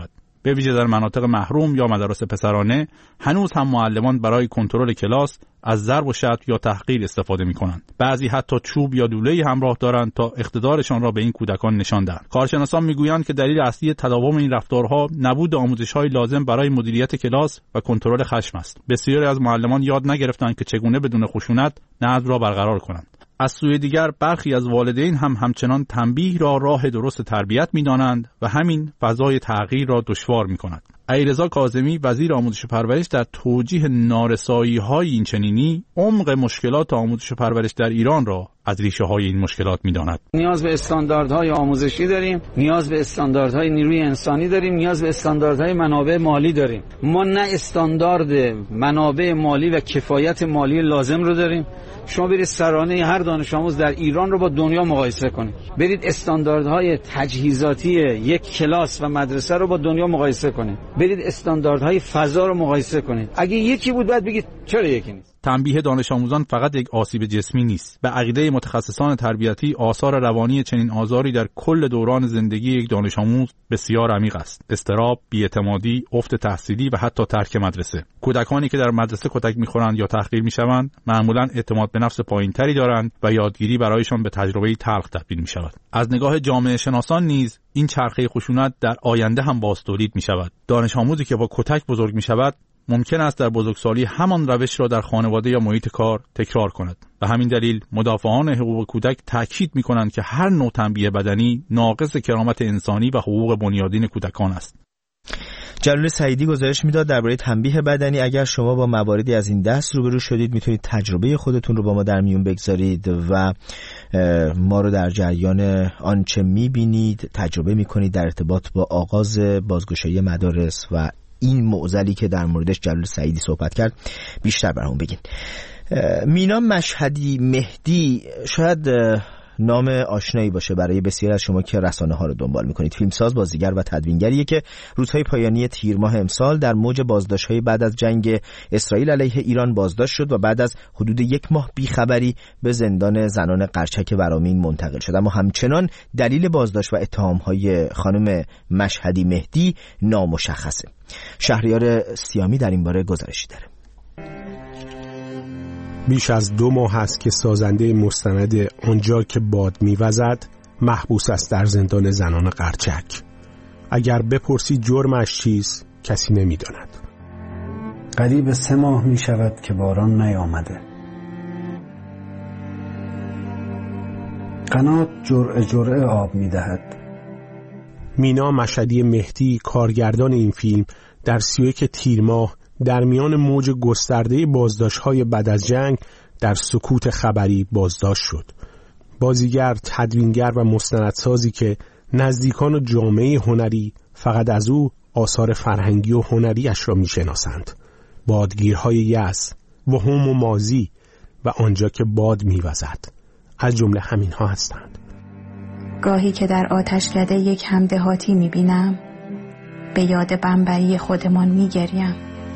به ویژه در مناطق محروم یا مدارس پسرانه هنوز هم معلمان برای کنترل کلاس از ضرب و شتم یا تحقیر استفاده می‌کنند. بعضی حتی چوب یا لوله‌ای همراه دارند تا اقتدارشان را به این کودکان نشان دهند. کارشناسان می‌گویند که دلیل اصلی تداوم این رفتارها نبود آموزش‌های لازم برای مدیریت کلاس و کنترل خشم است. بسیاری از معلمان یاد نگرفتند که چگونه بدون خشونت نظم را برقرار کنند. از سوی دیگر برخی از والدین هم همچنان تنبیه را راه درست تربیت می‌دانند و همین فضای تغییر را دشوار می‌کند. علیرضا کاظمی وزیر آموزش و پرورش در توجیه نارسایی‌های این چنینی عمق مشکلات آموزش و پرورش در ایران را از ریشه‌های این مشکلات می‌داند. نیاز به استانداردهای آموزشی داریم، نیاز به استانداردهای نیروی انسانی داریم، نیاز به استانداردهای منابع مالی داریم. ما نه استاندارد منابع مالی و کفایت مالی لازم رو داریم. شما برید سرانه هر دانش آموز در ایران رو با دنیا مقایسه کنید. برید استانداردهای تجهیزاتی یک کلاس و مدرسه رو با دنیا مقایسه کنید. برید استانداردهای فضا رو مقایسه کنید. اگه یکی بود باید بگید چرا یکی نیست. تنبیه دانش آموزان فقط یک آسیب جسمی نیست. به عقیده متخصصان تربیتی آثار روانی چنین آزاری در کل دوران زندگی یک دانش آموز بسیار عمیق است. اضطراب، بی‌اعتمادی، افت تحصیلی و حتی ترک مدرسه. کودکانی که در مدرسه کتک می‌خورند یا تحقیر می‌شوند، معمولاً اعتماد به نفس پایین‌تری دارند و یادگیری برایشان به تجربه‌ای تلخ تبدیل می‌شود. از نگاه جامعه شناسان نیز این چرخه خشونت در آینده هم بازتولید می‌شود. دانش آموزی که با کتک بزرگ می‌شود ممکن است در بزرگسالی همان روش را در خانواده یا محیط کار تکرار کند. به همین دلیل مدافعان حقوق کودک تاکید می‌کنند که هر نوع تنبیه بدنی ناقض کرامت انسانی و حقوق بنیادین کودکان است. جلال سعیدی گزارش میداد درباره تنبیه بدنی. اگر شما با مواردی از این دست روبرو شدید میتونید تجربه خودتون رو با ما در میون بگذارید و ما رو در جریان آنچه میبینید تجربه میکنید در ارتباط با آغاز بازگشایی مدارس و این معضلی که در موردش جلال سعیدی صحبت کرد بیشتر برامون بگین. مینا مشهدی مهدی شاید نام آشنایی باشه برای بسیاری از شما که رسانه ها رو دنبال میکنید. فیلمساز، بازیگر و تدوینگریه که روزهای پایانی تیر ماه امسال در موج بازداشت‌های بعد از جنگ اسرائیل علیه ایران بازداشت شد و بعد از حدود یک ماه بیخبری به زندان زنان قرچک ورامین منتقل شد. اما همچنان دلیل بازداشت و اتهام‌های خانم مشهدی مهدی نامشخصه. شهریار سیامی در این باره گزارشی داره. بیش از دو ماه است که سازنده مستند آنجا که باد می‌وزد محبوس است در زندان زنان قرچک. اگر بپرسی جرمش چیست کسی نمی‌داند. قریب سه ماه می‌شود که باران نیامده. قنات جرعه جرعه آب می‌دهد. مینا مشهدی مهدی کارگردان این فیلم در سی و یک تیر ماه در میان موج گسترده بازداشت‌های بعد از جنگ در سکوت خبری بازداشت شد. بازیگر، تدوینگر و مستندسازی که نزدیکان و جامعه هنری فقط از او آثار فرهنگی و هنریش را می‌شناسند. بادگیرهای یأس، وهم و مازی و آنجا که باد می‌وزد از جمله همین‌ها هستند. گاهی که در آتشکده یک همدهاتی می‌بینم به یاد بمبئی خودمان می‌گریم.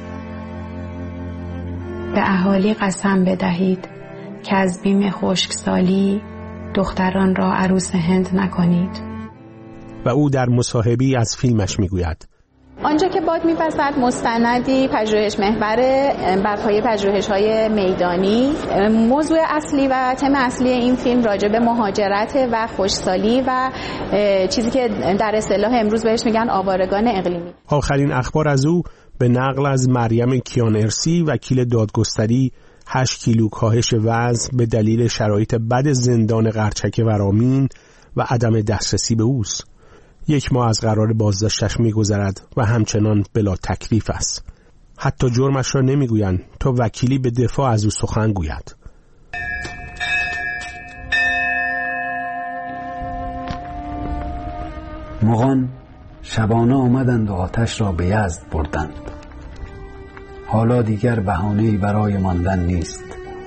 به اهالی قسم بدهید که از بیم خشکسالی دختران را عروس هند نکنید. و او در مصاحبه‌ای از فیلمش میگوید آنجا که باد می‌وزد مستندی پژوهش محور بر پایه پژوهش‌های میدانی. موضوع اصلی و تم اصلی این فیلم راجع به مهاجرت و خشکسالی و چیزی که در اصطلاح امروز بهش میگن آوارگان اقلیمی. آخرین اخبار از او به نقل از مریم کیانرسی وکیل دادگستری هشت کیلو کاهش وزن به دلیل شرایط بد زندان قرچک ورامین و عدم دسترسی به اوست. یک ماه از قرار بازداشتش می‌گذرد و همچنان بلا تکلیف است. حتی جرمش را نمی‌گویند تا وکیلی به دفاع از او سخن گوید. مغان شبانه آمدند و آتش را به یزد بردند. حالا دیگر بهانه‌ای برای ماندن نیست.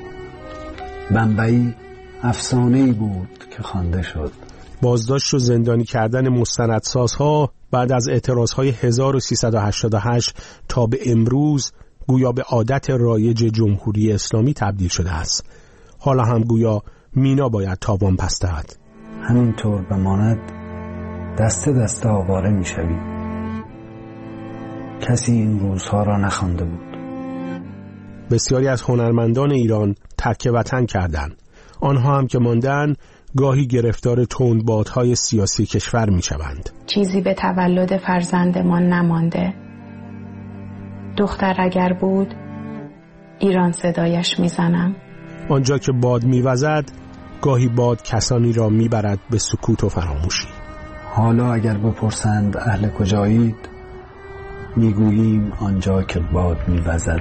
بمبئی افسانه‌ای بود که خوانده شد. بازداشت و زندانی کردن مستندسازها بعد از اعتراضهای هزار و سیصد و هشتاد و هشت تا به امروز گویا به عادت رایج جمهوری اسلامی تبدیل شده است. حالا هم گویا مینا باید تاوان پس دهد. همینطور بماند دسته دسته آواره میشوی. کسی این روزها را نخوانده بود. بسیاری از هنرمندان ایران ترک وطن کردند. آنها هم که ماندن گاهی گرفتار تندبادهای سیاسی کشور می‌شوند. چیزی به تولد فرزندمان نمانده. دختر اگر بود ایران صدایش میزنم. آنجا که باد میوزد گاهی باد کسانی را میبرد به سکوت و فراموشی. حالا اگر بپرسند اهل کجایید میگوییم آنجا که باد میوزد.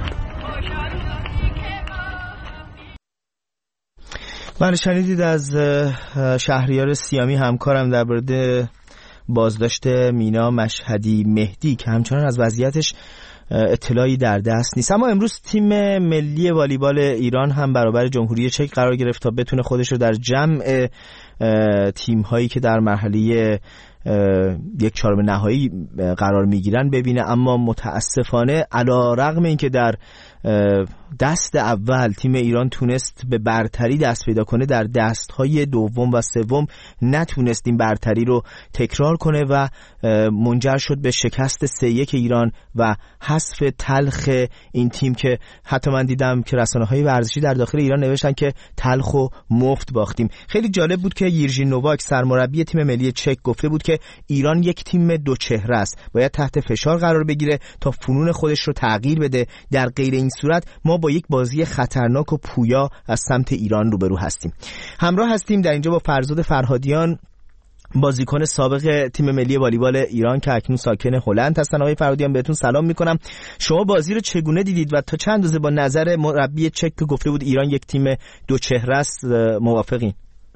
من شنیدید از شهریار سیامی همکارم در مورد بازداشت مینا مشهدی مهدی که همچنان از وضعیتش اطلاعی در دست نیست. اما امروز تیم ملی والیبال ایران هم برابر جمهوری چک قرار گرفت تا بتونه خودش رو در جمع تیم هایی که در مرحله یک چهارم نهایی قرار میگیرن ببینه. اما متاسفانه علی رغم اینکه در دست اول تیم ایران تونست به برتری دست پیدا کنه، در دستهای دوم و سوم نتونست این برتری رو تکرار کنه و منجر شد به شکست سه یک ایران و حذف تلخ این تیم که حتی من دیدم که رسانه‌های ورزشی در داخل ایران نوشتن که تلخ و مفت باختیم. خیلی جالب بود که یرژی نوواک سرمربی تیم ملی چک گفته بود که ایران یک تیم دو چهره است، باید تحت فشار قرار بگیره تا فنون خودش رو تغییر بده. در غیر این صورت ما با یک بازی خطرناک و پویا از سمت ایران روبرو هستیم. همراه هستیم در اینجا با فرزاد فرهادیان، بازیکن سابق تیم ملی والیبال ایران که اکنون ساکن هلند هستن. آقای فرهادیان بهتون سلام میکنم. شما بازی رو چگونه دیدید و تا چند اندازه با نظر مربی چک که گفته بود ایران یک تیم دو چهره است موافقین؟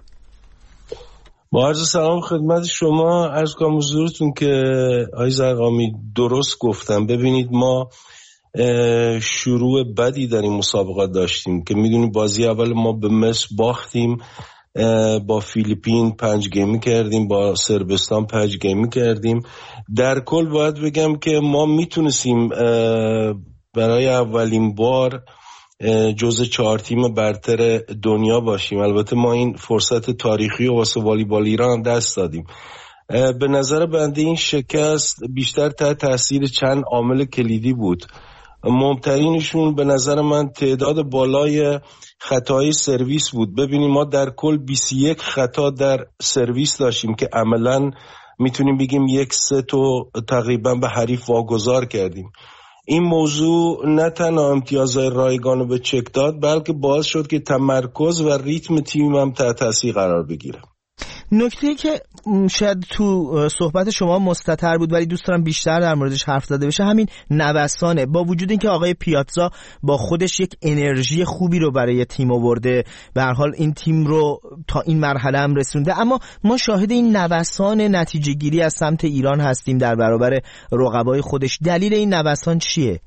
با عرض سلام خدمت شما، عرض کنم حضورتون که آقای زرقامی درست گفتم. ببینید ما شروع بدی در این مسابقات داشتیم که میدونی بازی اول ما به مصر باختیم، با فیلیپین پنج گیمی کردیم، با صربستان پنج گیمی کردیم. در کل باید بگم که ما میتونستیم برای اولین بار جزء چهار تیم برتر دنیا باشیم. البته ما این فرصت تاریخی و واسه والیبال ایران دست دادیم. به نظر بنده این شکست بیشتر تحت تاثیر چند عامل کلیدی بود. مهمترینشون به نظر من تعداد بالای خطای سرویس بود. ببینیم ما در کل بیست و یک خطا در سرویس داشتیم که عملاً میتونیم بگیم یک ست رو تقریبا به حریف واگذار کردیم. این موضوع نه تنها امتیازهای رایگان رو به چک داد بلکه باعث شد که تمرکز و ریتم تیم هم تحت تاثیر قرار بگیره. نکته‌ای که شاید تو صحبت شما مستتر بود ولی دوست دارم بیشتر در موردش حرف زده بشه همین نوسانه. با وجود اینکه آقای پیاتزا با خودش یک انرژی خوبی رو برای تیم آورده، به هر حال این تیم رو تا این مرحله هم رسونده، اما ما شاهد این نوسان نتیجه گیری از سمت ایران هستیم در برابر رقبای خودش. دلیل این نوسان چیه؟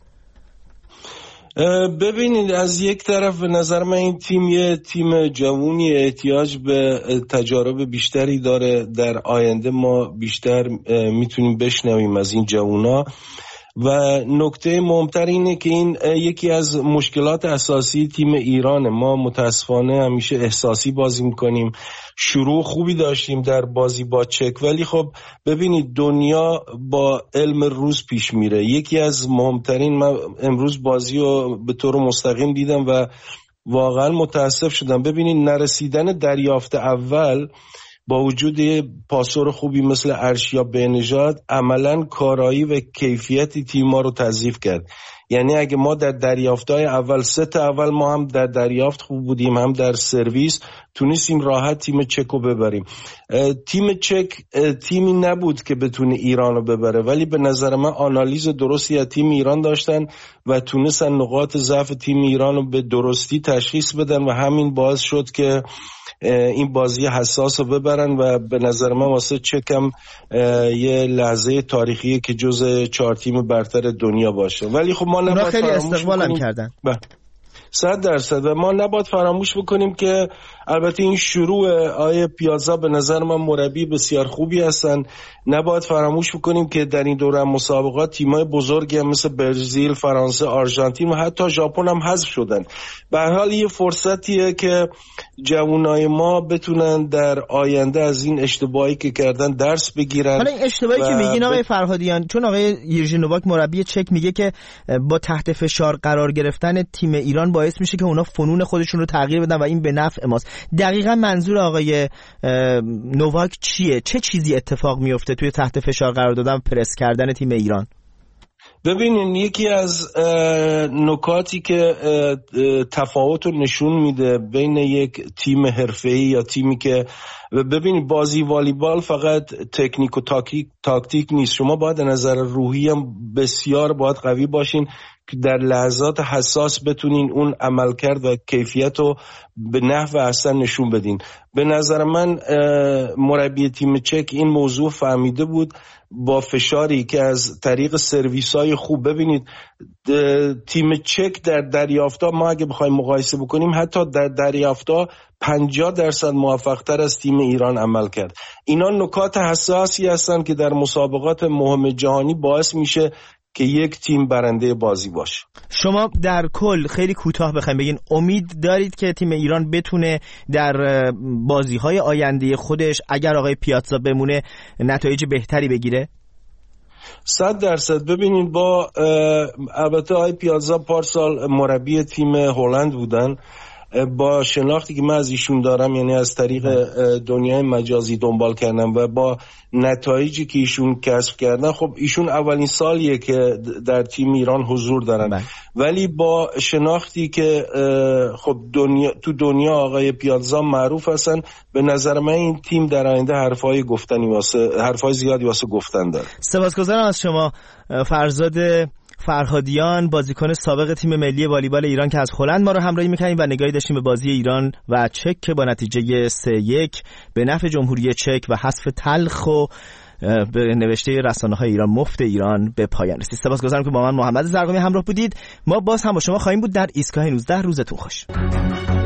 ببینید از یک طرف به نظر من این تیم یه تیم جوونی، احتیاج به تجارب بیشتری داره. در آینده ما بیشتر میتونیم بشنویم از این جوونا و نکته مهمتر اینه که این یکی از مشکلات اساسی تیم ایرانه. ما متاسفانه همیشه احساسی بازی میکنیم. شروع خوبی داشتیم در بازی با چک ولی خب ببینید دنیا با علم روز پیش میره. یکی از مهمترین، من امروز بازی رو به طور مستقیم دیدم و واقعا متاسف شدم. ببینید نرسیدن دریافت اول با وجود پاسور خوبی مثل ارشیا بهنژاد عملاً کارایی و کیفیت تیم ما رو تضعیف کرد. یعنی اگه ما در دریافت‌های اول ست اول ما هم در دریافت خوب بودیم هم در سرویس تونستیم راحت تیم چک رو ببریم. تیم چک تیمی نبود که بتونه ایران رو ببره ولی به نظر من آنالیز درستی از تیم ایران داشتن و تونستن نقاط ضعف تیم ایران رو به درستی تشخیص بدن و همین باعث شد که این بازی حساس رو ببرن و به نظر من واسه چکم یه لحظه تاریخیه که جز چهار تیم برتر دنیا باشه. ولی خب ما نباید خیلی فراموش استقبال هم بکنیم کردن صد درصد و ما نباید فراموش بکنیم که البته این شروع آیه پیازا به نظر من مربی بسیار خوبی هستن. نباید فراموش بکنیم که در این دوره مسابقات تیمای بزرگی هم مثل برزیل، فرانسه، آرژانتین و حتی ژاپن هم حذف شدن. به هر حال یه فرصتیه که جوانای ما بتونن در آینده از این اشتباهی که کردن درس بگیرن. حالا این اشتباهی که میگین آقای فرهادیان، چون آقای یرژی نوواک مربی چک میگه که با تحت فشار قرار گرفتن تیم ایران باعث میشه که اونا فنون خودشون رو تغییر بدن و این به نفع ماست. دقیقاً منظور آقای نوواک چیه؟ چه چیزی اتفاق میفته توی تحت فشار قرار دادن و پرس کردن تیم ایران؟ ببینین یکی از نکاتی که تفاوت رو نشون میده بین یک تیم حرفه‌ای یا تیمی که ببینید بازی والیبال فقط تکنیک و تاکتیک تاکتیک نیست. شما باید نظر روحی هم بسیار باید قوی باشین که در لحظات حساس بتونین اون عملکرد و کیفیت رو به نحو احسن نشون بدین. به نظر من مربی تیم چک این موضوع فهمیده بود با فشاری که از طریق سرویس‌های خوب. ببینید تیم چک در دریافتا ما اگه بخوایم مقایسه بکنیم حتی در دریافتا پنجاه درصد موفق‌تر از تیم ایران عمل کرد. اینا نکات حساسی هستن که در مسابقات مهم جهانی باعث میشه که یک تیم برنده بازی باشه. شما در کل خیلی کوتاه بخواید بگین امید دارید که تیم ایران بتونه در بازی‌های آینده خودش اگر آقای پیازا بمونه نتایج بهتری بگیره؟ صد درصد. ببینید با البته آقای پیازا پارسال مربی تیم هلند بودن، با شناختی که من از ایشون دارم یعنی از طریق دنیای مجازی دنبال کردم و با نتایجی که ایشون کسب کردن، خب ایشون اولین سالیه که در تیم ایران حضور دارن بله. ولی با شناختی که خب دنیا تو دنیا آقای پیازا معروف هستن، به نظر من این تیم در آینده حرفای گفتنی واسه حرفای زیادی واسه گفتن داره. سپاسگزارم از شما فرزاد فرهادیان، بازیکن سابق تیم ملی والیبال ایران که از هلند ما رو همراهی می‌کنیم و نگاهی داشتیم به بازی ایران و چک که با نتیجه سه یک به نفع جمهوری چک و حذف تلخ و به نوشته رسانه‌های ایران مفت ایران به پایان رسید. سپاسگزارم که با من محمد زرقامی همراه بودید. ما باز هم با شما خواهیم بود در ایستگاه نوزده. روزتون خوش.